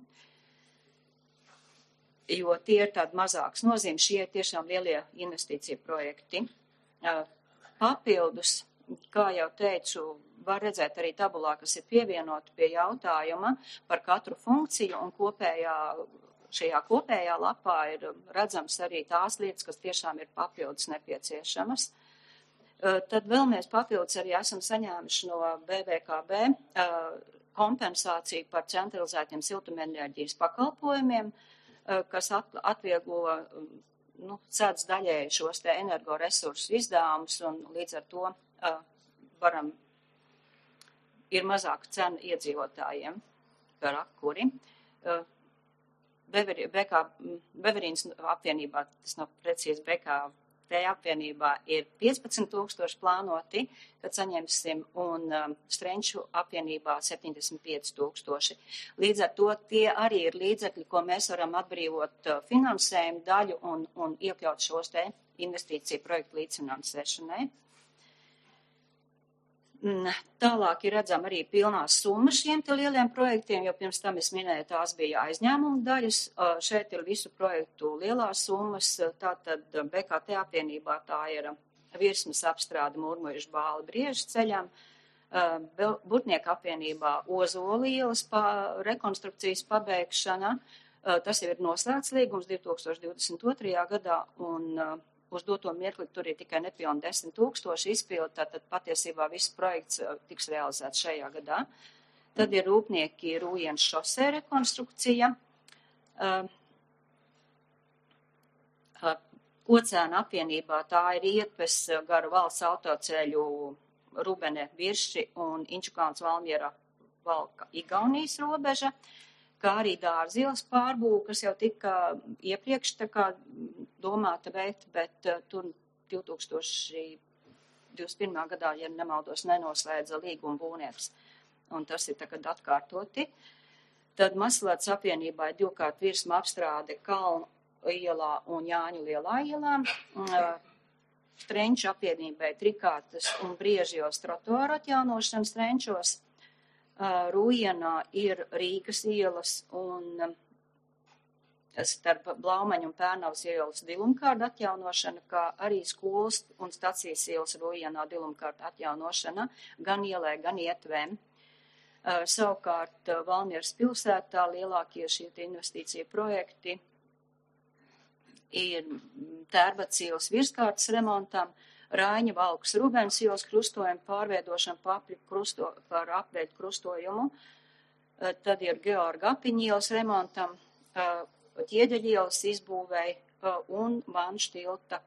Jo tie ir tādi mazāks nozīmes, šie ir tiešām lielie investīcija projekti. Papildus, kā jau teicu, var redzēt arī tabulā, kas ir pievienota pie jautājuma par katru funkciju un šajā kopējā lapā ir redzams arī tās lietas, kas tiešām ir papildus nepieciešamas. Tad vēl mēs papildus arī esam saņēmuši no BVKB kompensāciju par centralizētiem siltumenerģijas pakalpojumiem, kas atvieglo cēdz daļēji šos te energoresursu izdevumus un līdz ar to ir mazāka cena iedzīvotājiem par akkuri. Beverīnas apvienībā, tas nav precīzi BKT apvienībā, ir 15 000 plānoti, kad saņemsim, un Strenču apvienībā 75 000. Līdz ar to tie arī ir līdzekļi, ko mēs varam atbrīvot finansējumu daļu un iekļaut šos te investīciju projektu līdzfinansēšanai. Tālāk ir redzama arī pilnās summas šiem te lieliem projektiem, jo pirms tam es minēju, tās bija aizņēmumu daļas. Šeit ir visu projektu lielās summas, tātad BKT apvienībā tā ir virsmas apstrāde Mūrmuižu Bāli Briežu ceļam, Burtnieka apvienībā Ozolu ielas rekonstrukcijas pabeigšana. Tas jau ir noslēgts līgums 2022. gadā un uz doto mirkli tur ir tikai nepilni 10 000 izpildi, tātad patiesībā viss projekts tiks realizēts šajā gadā. Tad ir Rūpnieki Rūjienas šosē rekonstrukcija. Ocēna apvienībā tā ir Ietpes garu valsts autoceļu Rubene Virši un Inčukalns Valmiera Valka Igaunijas robeža, kā arī Dārzielas pārbūve, kas jau tika iepriekš tā kā domāta veikt, bet tur 2021. gadā, ja nemaldos, nenoslēdza līguma būvnieks, un tas ir tagad atkārtoti. Tad Maslētas apvienībā ir divkārt virsma apstrāde Kalnu ielā un Jāņu lielā ielā. Strenču apvienībai trikārtas un Briežos trotuāru atjaunošana Strenčos. Rūjienā ir Rīgas ielas un starp Blaumaņu un Pērnavas ielas dilumkārda atjaunošana, kā arī skolas un stacijas ielas Rūjienā dilumkārda atjaunošana gan ielē, gan ietvēm. Savukārt Valmieras pilsētā lielākie šie investīcija projekti ir Tērbats ielas virskārtas remontam, Raiņa Valkas Rubens ielas krustojumu pārveidošanu par apveidu krustojumu, tad ir Georga Apiņa ielas remontam, Ķieģeļa ielas izbūvēja un Vanšu tilta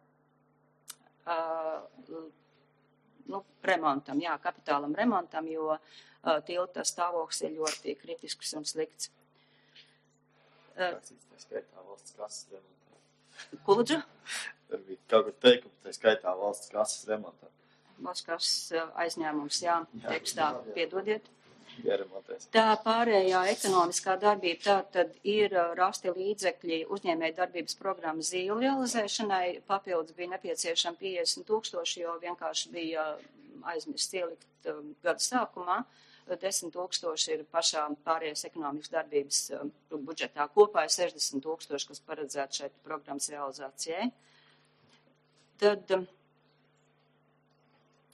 remontam, kapitālam remontam, jo tilta stāvoklis ir ļoti kritisks un slikts. Lūdzu? Tur bija kaut kur teikums, tā skaitā valsts kases remontā. Valsts kases aizņēmums, tekstā, piedodiet. Jāremontēs. Tā pārējā ekonomiskā darbība, tā tad ir rasti līdzekļi uzņēmēju darbības programmas zīļu realizēšanai. Papildus bija nepieciešami 50 000, jo vienkārši bija aizmirsts ielikt gada sākumā. 10 000 ir pašā pārējās ekonomikas darbības budžetā. Kopā ir 60 000, kas paredzēts šeit programmas realizācijai. Tad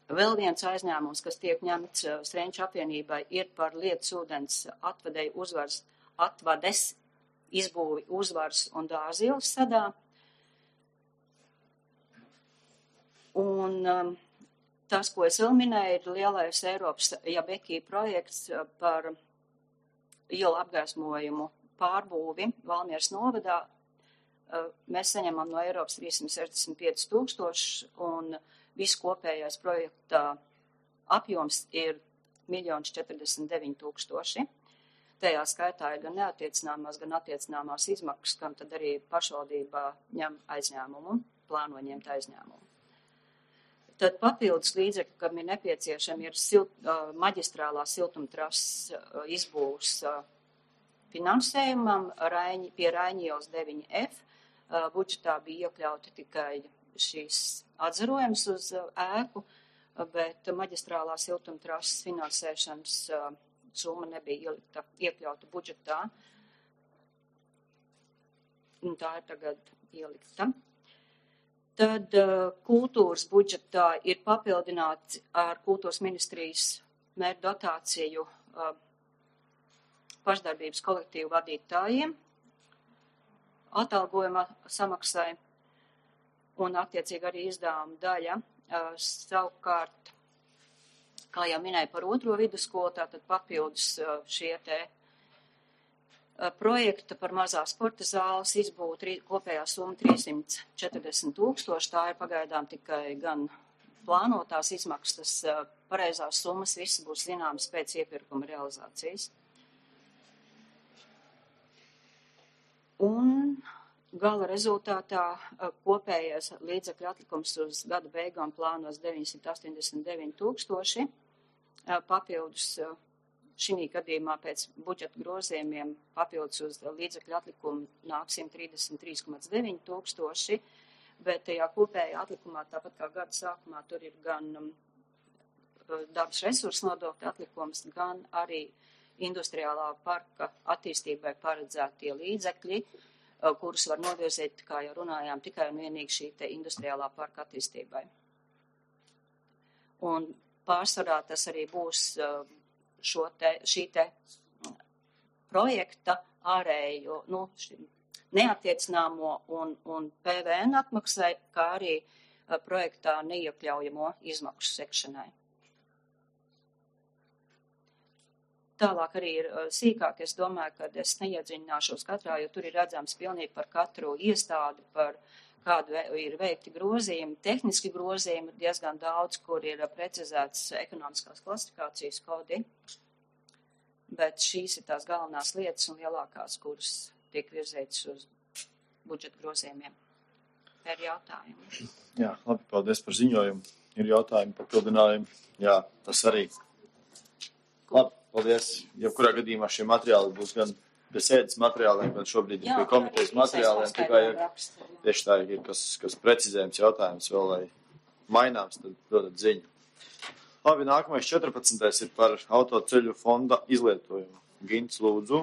Vēl viens aizņēmums, kas tiek ņemts Srenču apvienībai, ir par lietas ūdens atvades izbūvi Uzvaras un Dārzielas sadā. Un tas, ko es vēl minēju, ir lielais Eiropas Jabekī projekts par ielu apgaismojumu pārbūvi Valmieras novadā. Mēs saņemam no Eiropas 365 000 un viss kopējais projekta apjoms ir 1 049 000. Tajā skaitā ir gan neattiecināmās, gan attiecināmās izmaksas, kam tad arī pašvaldībā ņem aizņēmumu, plāno ņemt aizņēmumu. Tad papildus līdzekļi, kam ir nepieciešami, ir maģistrālā siltumtrases izbūves finansējumam pie Raiņielas 9F. Budžetā bija iekļauti tikai šīs atzarojums uz ēku, bet maģistrālā siltumtrases finansēšanas summa nebija iekļauta budžetā. Un tā ir tagad ielikta. Tad kultūras budžetā ir papildināts ar kultūras ministrijas mērķu dotāciju pašdarbības kolektīvu vadītājiem, atalgojuma samaksai un attiecīgi arī izdevuma daļa. Savukārt, kā jau minēju par otro vidusskolu, tātad papildus šie te projekta par mazā sporta zāles izbūvu kopējā summa 340 000. Tā ir pagaidām tikai gan plānotās izmaksas, pareizās summas visas būs zināmas pēc iepirkuma realizācijas. Un gala rezultātā kopējais līdzekļu atlikums uz gada beigām plānos 989 000. Papildus šī gadījumā pēc budžeta grozījumiem papildus uz līdzekļu atlikumu nāk 133,9 000, bet tajā kopējā atlikumā, tāpat kā gada sākumā, tur ir gan dabas resursu nodokļu atlikums, gan arī industriālā parka attīstībai paredzētie līdzekļi, kurus var novirzīt, kā jau runājām, tikai un vienīgi šī te industriālā parka attīstībai. Un pārsvarā tas arī būs šī te projekta ārējo, neattiecināmo un PVN atmaksai, kā arī projektā neiekļaujamo izmaksu sekšanai. Tālāk arī ir sīkāk, es domāju, ka es neiedziļināšos katrā, jo tur ir redzams pilnīgi par katru iestādi, par kādu ir veikti grozījumi, tehniski grozījumi, diezgan daudz, kur ir precizēts ekonomiskās klasifikācijas kodi, bet šīs ir tās galvenās lietas un lielākās, kuras tiek virzītas uz budžeta grozījumiem. Tā ir jautājumi. Jā, labi, paldies par ziņojumu. Ir jautājumi, papildinājumi. Jā, tas arī. Labi, paldies. Jebkurā gadījumā šie materiāli būs gan pie sēdes materiāliem, gan šobrīd ir pie komitejas materiāliem. Tikai tieši tā ir, kas precizējums jautājums vēl, lai maināms, tad dodat ziņu. Labi, nākamais 14. ir par autoceļu fonda izlietojumu. Gints, lūdzu.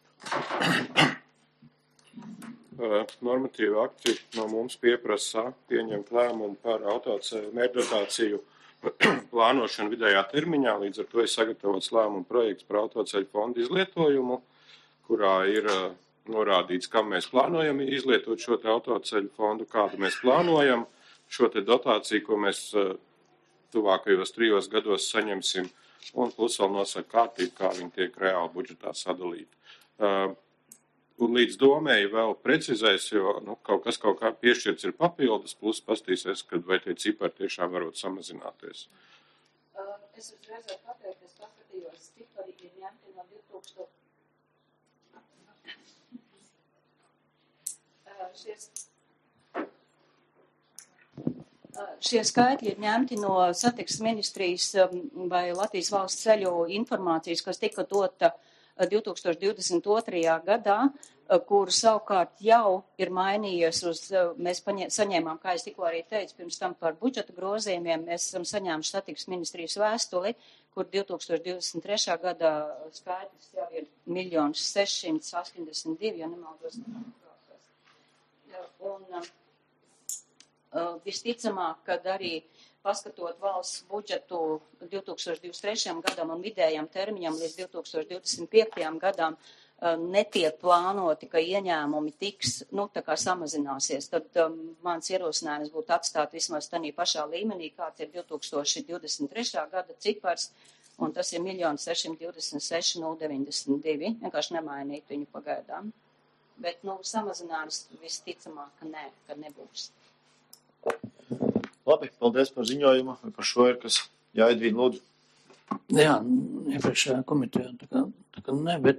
Normatīva akti no mums pieprasa pieņemt lēmumu par autoceļu mērķdotāciju plānošanu vidējā termiņā. Līdz ar to ir sagatavots lēmumu projekts par autoceļu fondu izlietojumu, kurā ir norādīts, kam mēs plānojam izlietot šo te autoceļu fondu, kādu mēs plānojam, šo te dotāciju, ko mēs tuvākajos 3 gados saņemsim, un plus vēl nosaka kārtību, kā viņi tiek reāli budžetā sadalīti. Un līdz domēji vēl precizēs, jo kaut kā piešķirts ir papildus, plus pastīsies, vai tie cipari tiešām varot samazināties. Es uzreiz varu pateikt, es paskatījos, cipari ir ņemti no 2000. Šie skaitļi ir ņemti no satiksmes ministrijas vai Latvijas valsts ceļu informācijas, kas tika dota 2022. gadā, kur savukārt jau ir mainījies mēs saņēmām, kā es tikko arī teicu, pirms tam par budžeta grozījumiem, mēs esam saņēmuši satiksmes ministrijas vēstuli, kur 2023. gadā skaitlis jau ir 1 682, ja nemaldos. Un visticamāk, kad arī paskatot valsts budžetu 2023. gadam un vidējam termiņam līdz 2025. gadam, netiek plānoti, ka ieņēmumi tiks, tā kā samazināsies, tad mans ierosinājums būtu atstāt vismaz tādā pašā līmenī, kāds ir 2023. gada cipars, un tas ir 1 626 092, vienkārši nemainīt viņu pagaidām. Bet, samazinājums visticamāk, ka nebūs. Labi, paldies par ziņojumu, par šo ir, kas Edvīna lūdzu. Jā, iepriekšējā komitejā tā kā ne, bet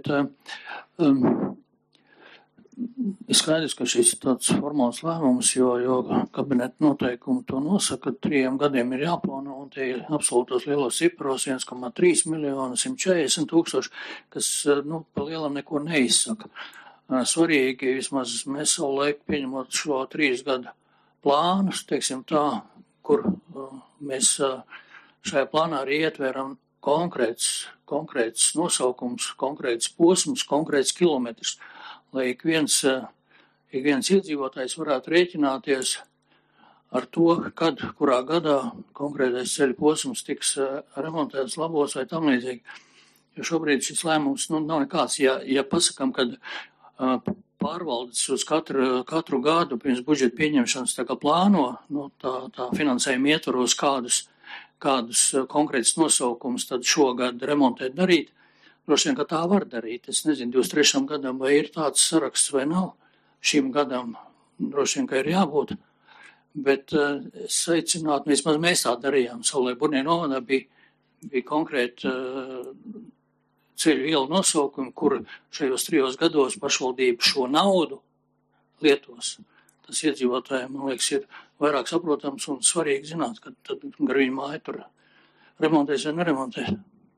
ir skaidrs, ka šis tāds formāls lēmums, jo kabineta noteikumi to nosaka, ka 3 gadiem ir jāplāno, un tie ir absolūtos lielos ciparos 1,3 miljonu, 140 tūkstoši, kas, pa lielam neko neizsaka. Svarīgi, vismaz mēs savu laiku pieņemot šo 3 gadu plānus, teiksim tā, kur mēs šajā plānā arī ietveram konkrēts nosaukums, konkrēts posms, konkrēts kilometrs, lai ik viens iedzīvotājs varētu rēķināties ar to, kad, kurā gadā konkrētais ceļu posms tiks remontēts, labots vai tam līdzīgi. Jo šobrīd šis lēmums nav nekāds. Ja pasakam, kad pārvaldes uz katru gadu pirms budžeta pieņemšanas tā kā plāno, tā finansējuma ietvaros kādus konkrētus nosaukumus tad šogad remontēt darīt, droši vien, ka tā var darīt. Es nezinu, 23. gadam vai ir tāds saraksts vai nav. Šim gadam droši vien, ka ir jābūt. Bet es aicinātu, vismaz mēs tā darījām. Saulē Burnie novadā bija konkrēti ceļu ielu nosaukumi, kur šajos 3 gados pašvaldība šo naudu lietos. Tas iedzīvotājiem, man liekas, ir vairāk saprotams un svarīgi zināt, ka tad gar viņu māju tur remontēs vai neremontēs.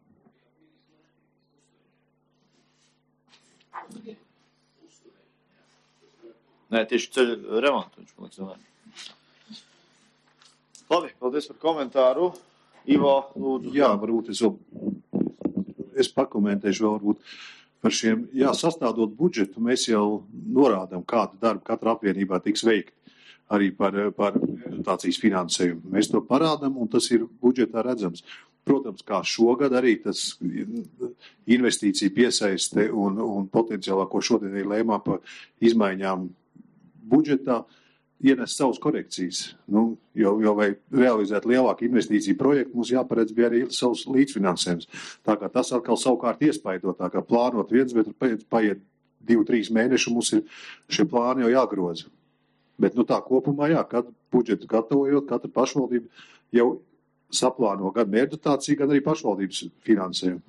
Nē, tieši ceļu remontu, viņš man liekas, domāju. Labi, paldies par komentāru. Ivo, lūdzu. Jā, varbūt es pakomentēšu vēl varbūt par šiem, sastādot budžetu, mēs jau norādām, kādu darbu katra apvienībā tiks veikt arī par dotācijas finansējumu. Mēs to parādām, un tas ir budžetā redzams. Protams, kā šogad arī tas investīcija piesaiste un potenciālā, ko šodien ir lēmā par izmaiņām budžetā, ienes savas korekcijas. Jo vai realizēt lielāku investīciju projektu, mums jāparedz bija arī savs līdzfinansējums. Tā kā tas atkal savukārt iespaido, tā kā plānot viens, bet paiet 2-3 mēneši, mums ir šie plāni jau jāgroza. Bet tā kopumā, kad budžetu gatavojot, katra pašvaldība jau saplāno gan mērķdotāciju, gan arī pašvaldības finansējumu.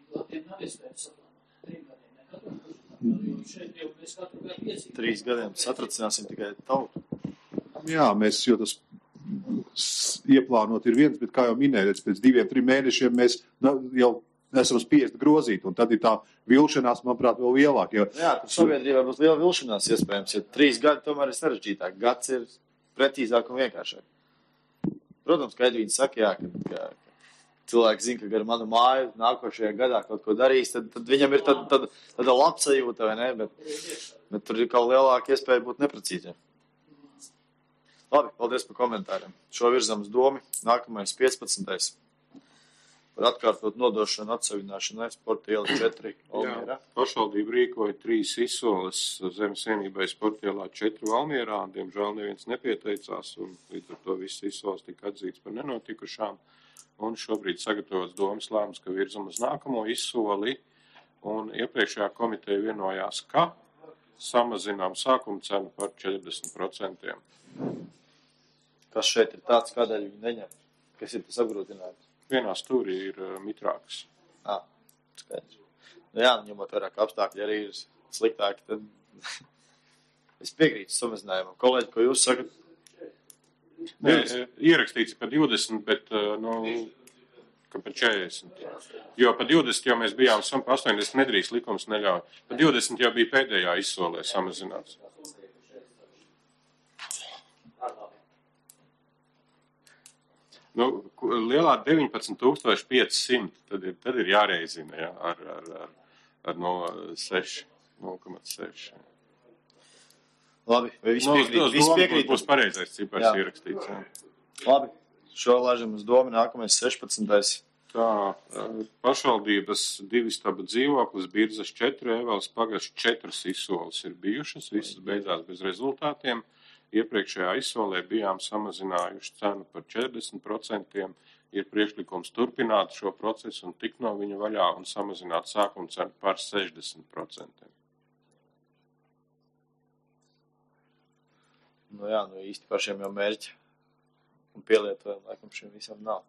3 gadiem satracināsim tikai tautu. Jā, jo tas ieplānot ir viens, bet kā jau minēju, pēc 2-3 mēnešiem mēs jau esam spiesti grozīt, un tad ir tā vilšanās, manuprāt, vēl lielāka. Jā, tur sabiedrībā būs liela vilšanās iespējams, ja 3 gadi tomēr ir sarežģītāk. Gads ir pretīzāk un vienkāršāk. Protams, ka Edvīns saka, ka cilvēki zina, ka gar manu māju nākošajā gadā kaut ko darīs, tad viņam ir tāda labsajūta, vai ne? Bet tur ir kaut lielāka iespēja būt neprecīziem. Labi, paldies par komentāriem. Šo virzam uz domu. Nākamais 15. Par atkārtot nodošanu atsavināšanai Sporta iela 4 Valmierā. Pašvaldība rīkoja 3 izsoles Zemes vienībai Sporta ielā 4 Valmierā. Diemžēl neviens nepieteicās, un līdz ar to visas izsoles tika atzīts par nenotikušām. Un šobrīd sagatavots domas lēmums, ka virzam uz nākamo izsoli, un iepriekšējā komiteja vienojās, ka samazinām sākuma cenu par 40%. Kas šeit ir tāds, kādēļ viņi neņem? Kas ir tas apgrūtinājums? Vienā stūrī ir mitrāks. Skaidrs. Jā, ņemot vairāk apstākļi arī ir sliktāki, tad es piekrītu samazinājumam. Kolēģi, ko jūs sakat? Nē, ierakstīts par 20, bet, ka par 40. Jo par 20 jau mēs bijām par 80 nedrīkst likums neļauj. Par 20 jau bija pēdējā izsolē samazināts. Lielā 19,500, tad ir jāreizina, ar 0,6. Labi, vai viss piekrīt? Būs pareizais cipars ierakstīts. Jā. Labi, Šo laižam uz domu, nākamais 16. Tā, pašvaldības 2 stabu dzīvoklis, Birzas 4, Ēveles pagasts 4 izsoles ir bijušas, visas beidzās bez rezultātiem. Iepriekšējā izsolē bijām samazinājuši cenu par 40%, ir priekšlikums turpināt šo procesu un tikt no viņa vaļā un samazināt sākuma cenu par 60%. Nu jā, nu īsti pašiem jau mērķi un pielietojumi, laikam šiem visam nav.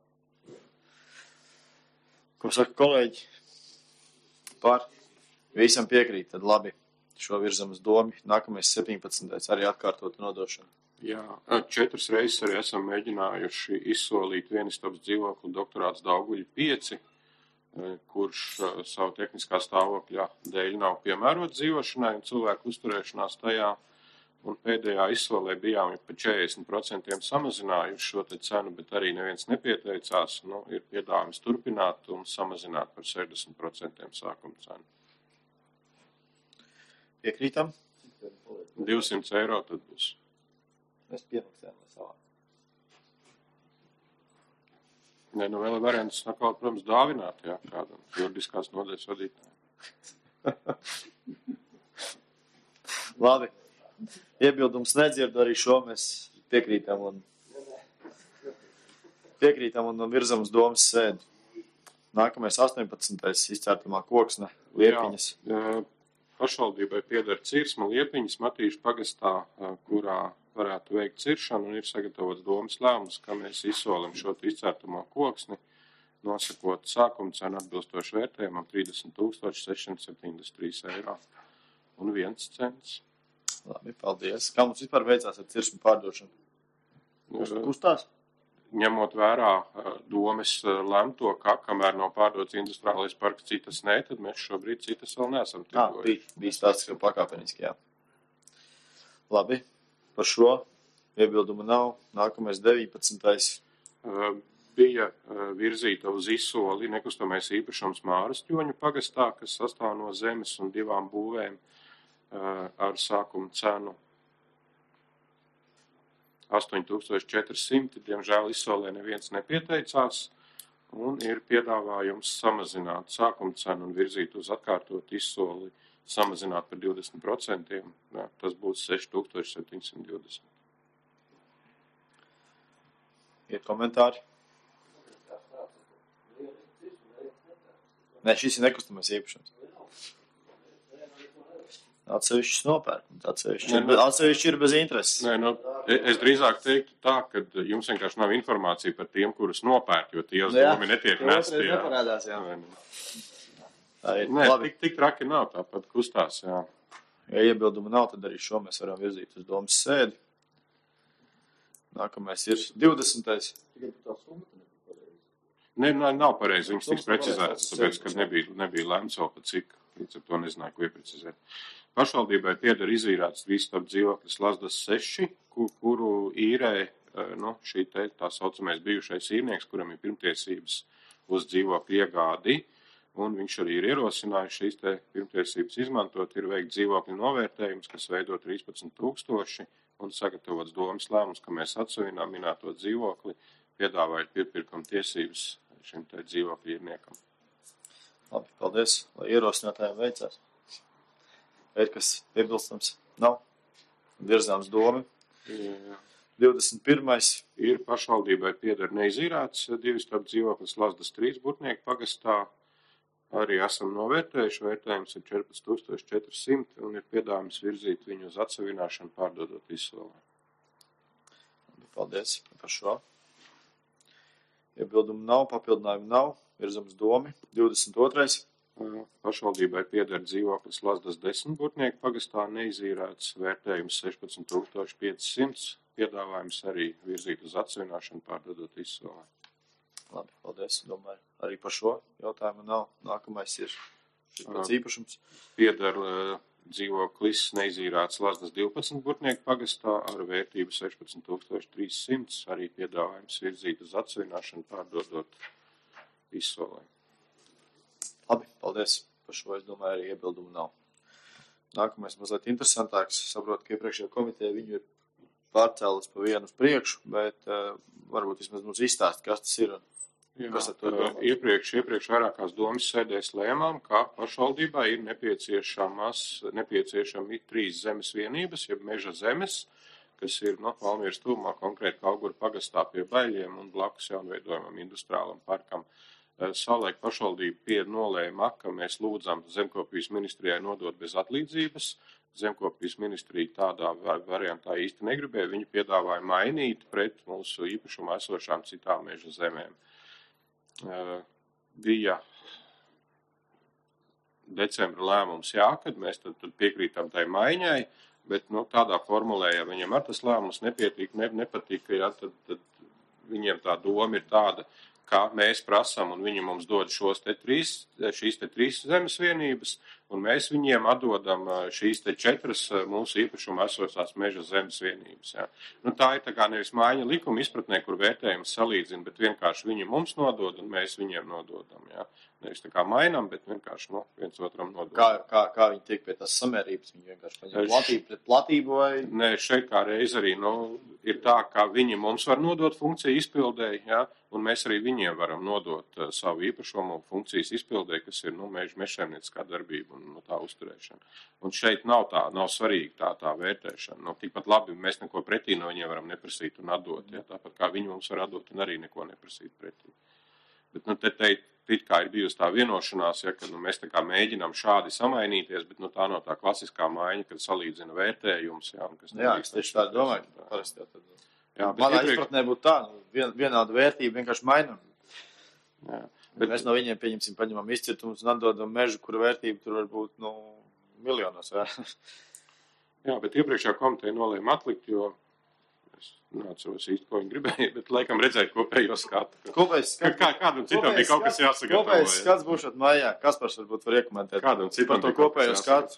Ko saka kolēģi? Par visam piekrīt, tad labi. Šo virzam uz domu. Nākamais 17. arī atkārtot nodošanu. Jā, 4 reizes arī esam mēģinājuši izsolīt vienistabas dzīvokli doktorāts Dauguļi 5, kurš savu tehniskā stāvokļa dēļ nav piemērots dzīvošanai un cilvēku uzturēšanās tajā. Un pēdējā izsolē bijām pa 40% samazinājuši šo te cenu, bet arī neviens nepieteicās. Nu, ir piedāvājums turpināt un samazināt par 60% sākuma cenu. Piekrītam? 200 eiro tad būs. Mēs piemaksājam savā. Nē, nu vēl ir variants, protams, dāvināt, jā, kādam juridiskās nodaļas vadītājiem. Labi. Iebildums nedzirdu, arī šo mēs piekrītam un virzam uz domas sēdi. Nākamais 18. izcērtamā koksne Liepiņas. Jā, pašvaldībai pieder Cirsma Liepiņas Matīšu pagastā, kurā varētu veikt ciršanu un ir sagatavots domas lēmums, ka mēs izsolam šo izcērtamo koksni, nosakot sākuma cenu atbilstoši vērtējumam 30 673 eiro un 1 cents. Labi, paldies. Kā mums vispār veicās ar cirsmu pārdošanu? Kustās? Ņemot vērā domes lemto, ka kamēr nav pārdots industriālais parks, citas nē, tad mēs šobrīd citas vēl neesam tirgojuši. Bija stāsts, ka pakāpeniski, jā. Labi, par šo iebildumu nav. Nākamais 19. Bija virzīta uz izsoli nekustamais īpašums Mārašķoņu pagastā, kas sastāv no zemes un 2 būvēm. Ar sākuma cenu 8400, diemžēl izsolē neviens nepieteicās, un ir piedāvājums samazināt sākuma cenu un virzīt uz atkārtot izsoli, samazināt par 20%, tas būs 6720. Ir komentāri? Nē, šis ir nekustamais īpašums. Atsevišķis nopērkums, atsevišķi ir bez intereses. Nē, nu, es drīzāk teiktu tā, ka jums vienkārši nav informācija par tiem, kurus nopērk, jo tie uz domi netiek nesti. Jā, neparādās, jā. Nē, tik traki nav, tāpat kustās, jā. Ja iebildumu nav, tad arī šo mēs varam virzīt uz domas sēdi. Nākamais ir 20. Nē, nav pareizi, viņš tiks precizēts, tāpēc, ka nebija lēmts vēl pat cik, līdz ar to nezināju, ko ieprecizēt. Pašvaldībai pieder izīrēts 2 stabu dzīvoklis Lazdas 6, kuru īrē šī tā saucamais bijušais īrnieks, kuram ir pirmtiesības uz dzīvokļu iegādi, un viņš arī ir ierosinājis šīs te pirmtiesības izmantot, ir veikt dzīvokļu novērtējums, kas veido 13 000, un sagatavots domas lēmums, ka mēs atsevinām minēto dzīvokli, piedāvājot pirpirkuma tiesības šim te dzīvokļu īrniekam. Labi, paldies, lai ierosinātājiem veicās. Ir kas iebilstams? Nav. Virzāms domi. Jā. 21. Ir pašvaldībai pieder neizīrēts 2 stabu dzīvoklis Lazdas 3 Burtnieku pagastā. Arī esam novērtējuši, vērtējums ir 14 400 un ir piedāvājums virzīt viņu uz atsevināšanu, pārdodot izsolē. Paldies par šo. Iebildumu nav, papildinājumu nav. Virzams domi. 22. Pašvaldībai pieder dzīvoklis Lazdas 10 Burtnieku pagastā, neizīrēts, vērtējums 16 500, piedāvājums arī virzīt uz atsevināšanu, pārdodot izsolē. Labi, paldies. Domāju, arī par šo jautājumu nav. Nākamais ir pēc īpašums. Pieder dzīvoklis neizīrēts Lazdas 12 Burtnieku pagastā ar vērtību 16 300, arī piedāvājums virzīt uz atsevināšanu, pārdodot izsolē. Labi, paldies par šo. Es domāju, arī iebildumu nav. Nākamais mazliet interesantāks. Saprotu, ka iepriekšējā komiteja viņu ir pārcēlus pa vienu uz priekšu, bet varbūt vismaz mums izstāst, kas tas ir. Jā, kas ar to domā? Iepriekš vairākās domas sēdēs lēmām, ka pašvaldībā ir nepieciešami 3 zemes vienības, jeb meža zemes, kas ir Valmieras tuvumā, konkrēti Kauguru pagastā pie Baļiem un blakus jaunveidojumam industriālam parkam. Savulaik pašvaldība nolēma, ka mēs lūdzam Zemkopības ministrijai nodot bez atlīdzības. Zemkopības ministrija tādā variantā īsti negribēja. Viņi piedāvāja mainīt pret mūsu īpašumā esošām citām meža zemēm. Bija decembra lēmums, kad mēs tad piekrītam tai maiņai, bet tādā formulē, ja viņam ar tas lēmums nepatika, tad viņiem tā doma ir tāda, kā mēs prasam, un viņi mums dod šīs te 3 zemes vienības, un mēs viņiem atdodam šīs te 4 mūsu īpašuma esošās meža zemes vienības. Jā. Tā ir tā kā nevis maiņa likuma izpratnē, kur vērtējums salīdzina, bet vienkārši viņi mums nodod, un mēs viņiem nododam. Jā. Nevis tā kā mainām, bet vienkārši viens otram nododam. Kā viņi tiek pie tās samērības? Viņi vienkārši paņem platību pret platību vai? Nē, šeit kā reiz arī ir tā, ka viņi mums var nodot funkciju izpildēji, jā, un mēs arī viņiem varam nodot savu īpašumu funkcijas izpildēji, kas ir mežsaimnieciskā darbība un tā uzturēšana. Un šeit nav svarīga tā vērtēšana. Tikpat labi mēs neko pretī no viņiem varam neprasīt un atdot, jā, tāpat kā viņi mums var atdot un arī neko neprasīt pretī. Bet it kā ir bijusi tā vienošanās, ja, ka mēs tā kā mēģinām šādi samainīties, bet tā nav tā klasiskā maiņa, kad salīdzina vērtējums. Jā, es tieši tā domāju. Manā izpratnē būtu tā, vienāda vērtība vienkārši mainām. Mēs no viņiem paņemam izcirtumus un atdodam mežu, kura vērtība tur var būt miljonos. Jā, bet iepriekšējā komiteja nolēma atlikt, jo es neatceros īsti, ko viņi gribēja, bet laikam redzēja kopējo skatu. Kādam citam bija kaut kas jāsagatavo. Kopējais skats būs šeit mājā. Kaspars varbūt var iekomentēt kādam citam par to kopējo skatu.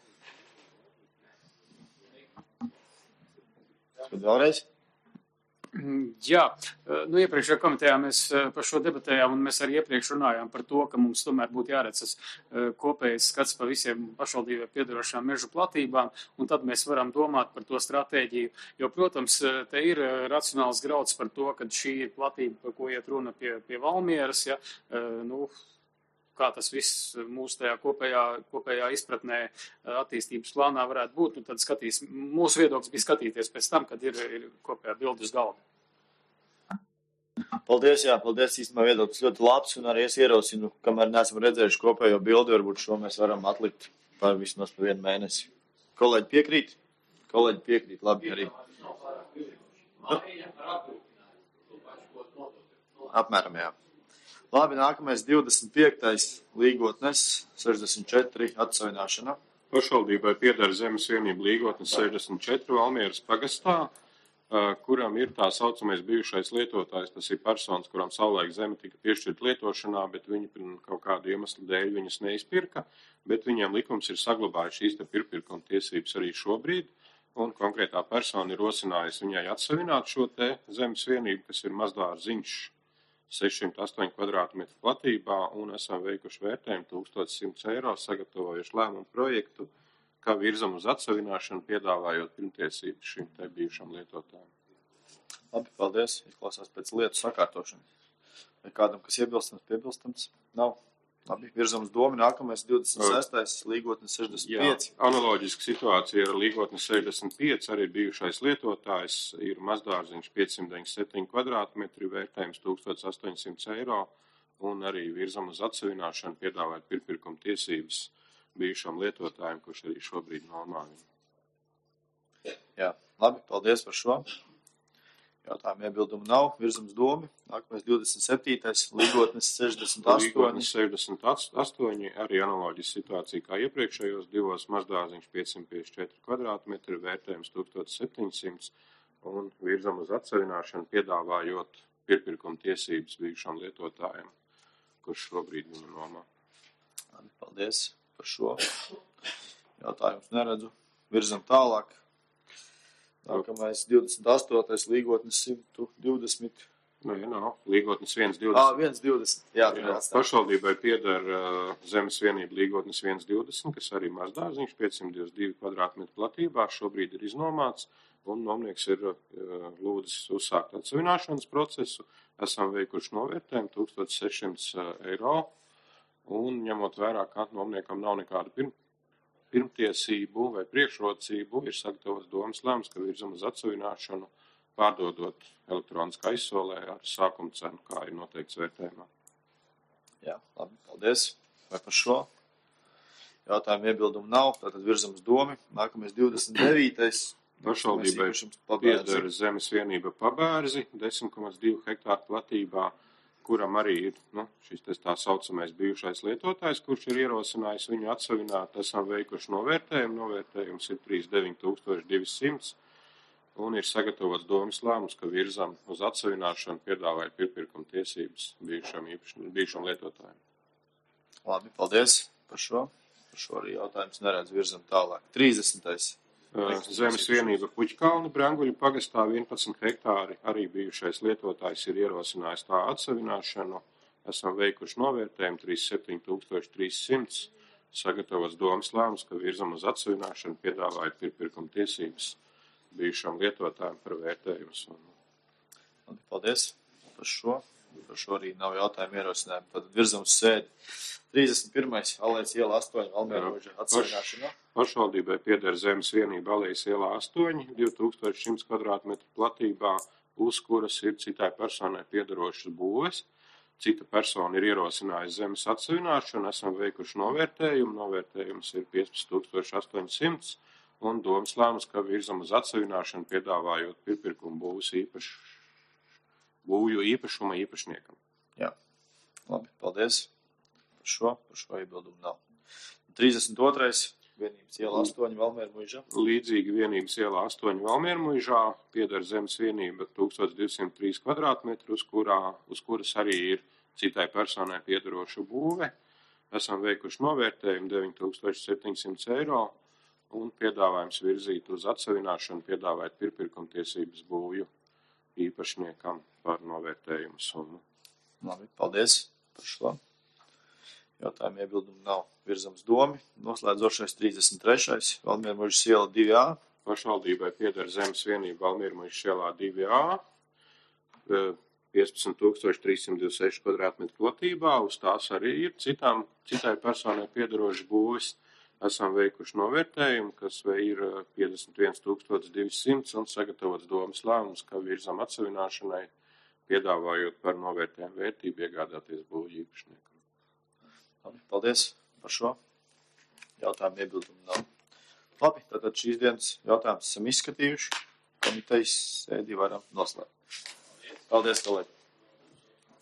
Vēlreiz? Jā, iepriekšējā komitejā mēs par šo debatējām, un mēs arī iepriekš runājām par to, ka mums tomēr būtu jāredz kopējais skats pa visiem pašvaldībai piedarošām mežu platībām, un tad mēs varam domāt par to stratēģiju, jo, protams, te ir racionāls grauds par to, ka šī ir platība, par ko iet runa pie Valmieras, ja, kā tas viss mūsu tajā kopējā izpratnē attīstības plānā varētu būt, tad mūsu viedoklis bija skatīties pēc tam, kad ir kopējā bildi uz galda. Paldies, īstenībā viedoklis ļoti labs, un arī es ierosinu, kamēr neesam redzējuši kopējo bildi, varbūt šo mēs varam atlikt vismaz par 1 mēnesi. Kolēģi piekrīt? Labi arī. Apmēram, jā. Labi, nākamais 25. Līgotnes 64 atsavināšana. Pašvaldībai pieder zemes vienība Līgotnes 64 Valmieras pagastā, kuram ir tā saucamais bijušais lietotājs. Tas ir personas, kuram savulaik zeme tika piešķirta lietošanā, bet viņi kaut kādu iemeslu dēļ viņas neizpirka, bet viņiem likums ir saglabājis šīs te pirkuma tiesības arī šobrīd, un konkrētā persona ir rosinājusi viņai atsavināt šo te zemes vienību, kas ir Mazdārziņš 608 kvadrātmetru platībā, un esam veikuši vērtējumu 1100 eiro, sagatavojuši lēmumu projektu, kā virzam uz atsavināšanu, piedāvājot pirmtiesības šim te bijušam lietotājiem. Labi, paldies. Izklausās pēc lietu sakārtošanas. Vai kādam, kas piebilstams? Nav. Labi, virzam uz domu. Nākamais 26. Līgotnes 65. Jā, analoģiska situācija ar Līgotnes 65. Arī bijušais lietotājs ir Mazdārziņš 597 kvadrātmetri, vērtējums 1800 eiro, un arī virzam uz atsavināšanu, piedāvājot pirkuma tiesības bijušam lietotājiem, kurš arī šobrīd normāli. Jā, labi, paldies par šo. Jautājumu iebildumu nav, virzams domi. Nākamais 27. Līgotnes 68. Līgotnes 68, arī analoģiska situācija kā iepriekšējos divos, Mazdārziņš 554 kvadrātmetri, vērtējums 1700, un virzam uz atsavināšanu, piedāvājot pirkuma tiesības bijušam lietotājiem, kurš šobrīd viņu nomā. Paldies par šo. Jautājumus neredzu. Virzam tālāk. Nākamais 28. Līgotnes 120. Nav. Līgotnes 120. 120. Jā, pašvaldībai pieder zemes vienība Līgotnes 120, kas arī Mazdārziņš 522 kvadrātmetru platībā, šobrīd ir iznomāts, un nomnieks ir lūdzis uzsākt atsavināšanas procesu. Esam veikuši novērtējumu 1600 eiro, un ņemot vērā, ka nomniekam nav nekāda pirmtiesību vai priekšrocību, ir sagatavots domas lēmums, ka virzam uz atsavināšanu, pārdodot elektroniskā izsolē ar sākuma cenu, kā ir noteikts vērtējumā. Jā, labi, paldies. Vai par šo? Jautājumu iebildumu nav, tātad virzam uz domu. Nākamais 29. Pašvaldībai pieder zemes vienība Pabērzi, 10,2 hektāru platībā, kuram arī ir šis tā saucamais bijušais lietotājs, kurš ir ierosinājis viņu atsavināt. Esam veikuši novērtējumu. Novērtējums ir 39,200 un ir sagatavots domas lēmums, ka virzam uz atsavināšanu, piedāvājot pirpirkuma tiesības bijušam lietotājiem. Labi, paldies par šo. Par šo arī jautājums neredz virzam tālāk. 30. Zemes vienība Puķkalni, Branguļu pagastā 11 hektāri, arī bijušais lietotājs ir ierosinājis tā atsavināšanu. Esam veikuši novērtējumu 37,300, sagatavots domas lēmums, ka virzam uz atsavināšanu, piedāvājot pirpirkuma tiesības bijušam lietotājiem par vērtējumu summu. Paldies par šo. Par šo arī nav jautājumu ierosinājumu. Tad virzam uz sēdi. 31. Alējas iela 8, Valmiermuiža atsavināšana. Pašvaldībai pieder zemes vienība Alējas iela 8, 2100 kvadrātmetru platībā, uz kuras ir citai personai piederošas būves. Cita persona ir ierosinājusi zemes atsavināšanu, esam veikuši novērtējumu. Novērtējums ir 15,800 un domas lēmums, ka virzam uz atsavināšanu, piedāvājot pirpirkumu būvju īpašuma īpašniekam. Jā, labi, paldies. Par šo iebildumu nav. 32. vienības iela 8 Valmiermuižā. Līdzīgi vienības iela 8 Valmiermuižā pieder zemes vienība 1203 kvadrātmetru, uz kuras arī ir citai personai piederoša būve. Esam veikuši novērtējumu 9700 eiro un piedāvājums virzīt uz atsavināšanu, piedāvājot pirpirkumtiesības būvju īpašniekam par novērtējumu summu. Labi, paldies par šo. Jautājumu iebildumu nav. Virzams domi. Noslēdzošais 33. Valmiermuižas iela 2A. Pašvaldībai pieder zemes vienība Valmiermuižas ielā 2A. 15,326 kvadrātmetru platībā. Uz tās arī ir citai personai piederošas būves. Esam veikuši novērtējumu, kas ir 51,200 un sagatavots domas lēmums, ka virzam atsavināšanai, piedāvājot par novērtējumu vērtību iegādāties būvju īpašniekam. Labi, paldies par šo. Jautājumu iebildumu nav. Labi, tātad šīs dienas jautājumus esam izskatījuši. Komitejas sēdi varam noslēgt. Paldies, kolēģi!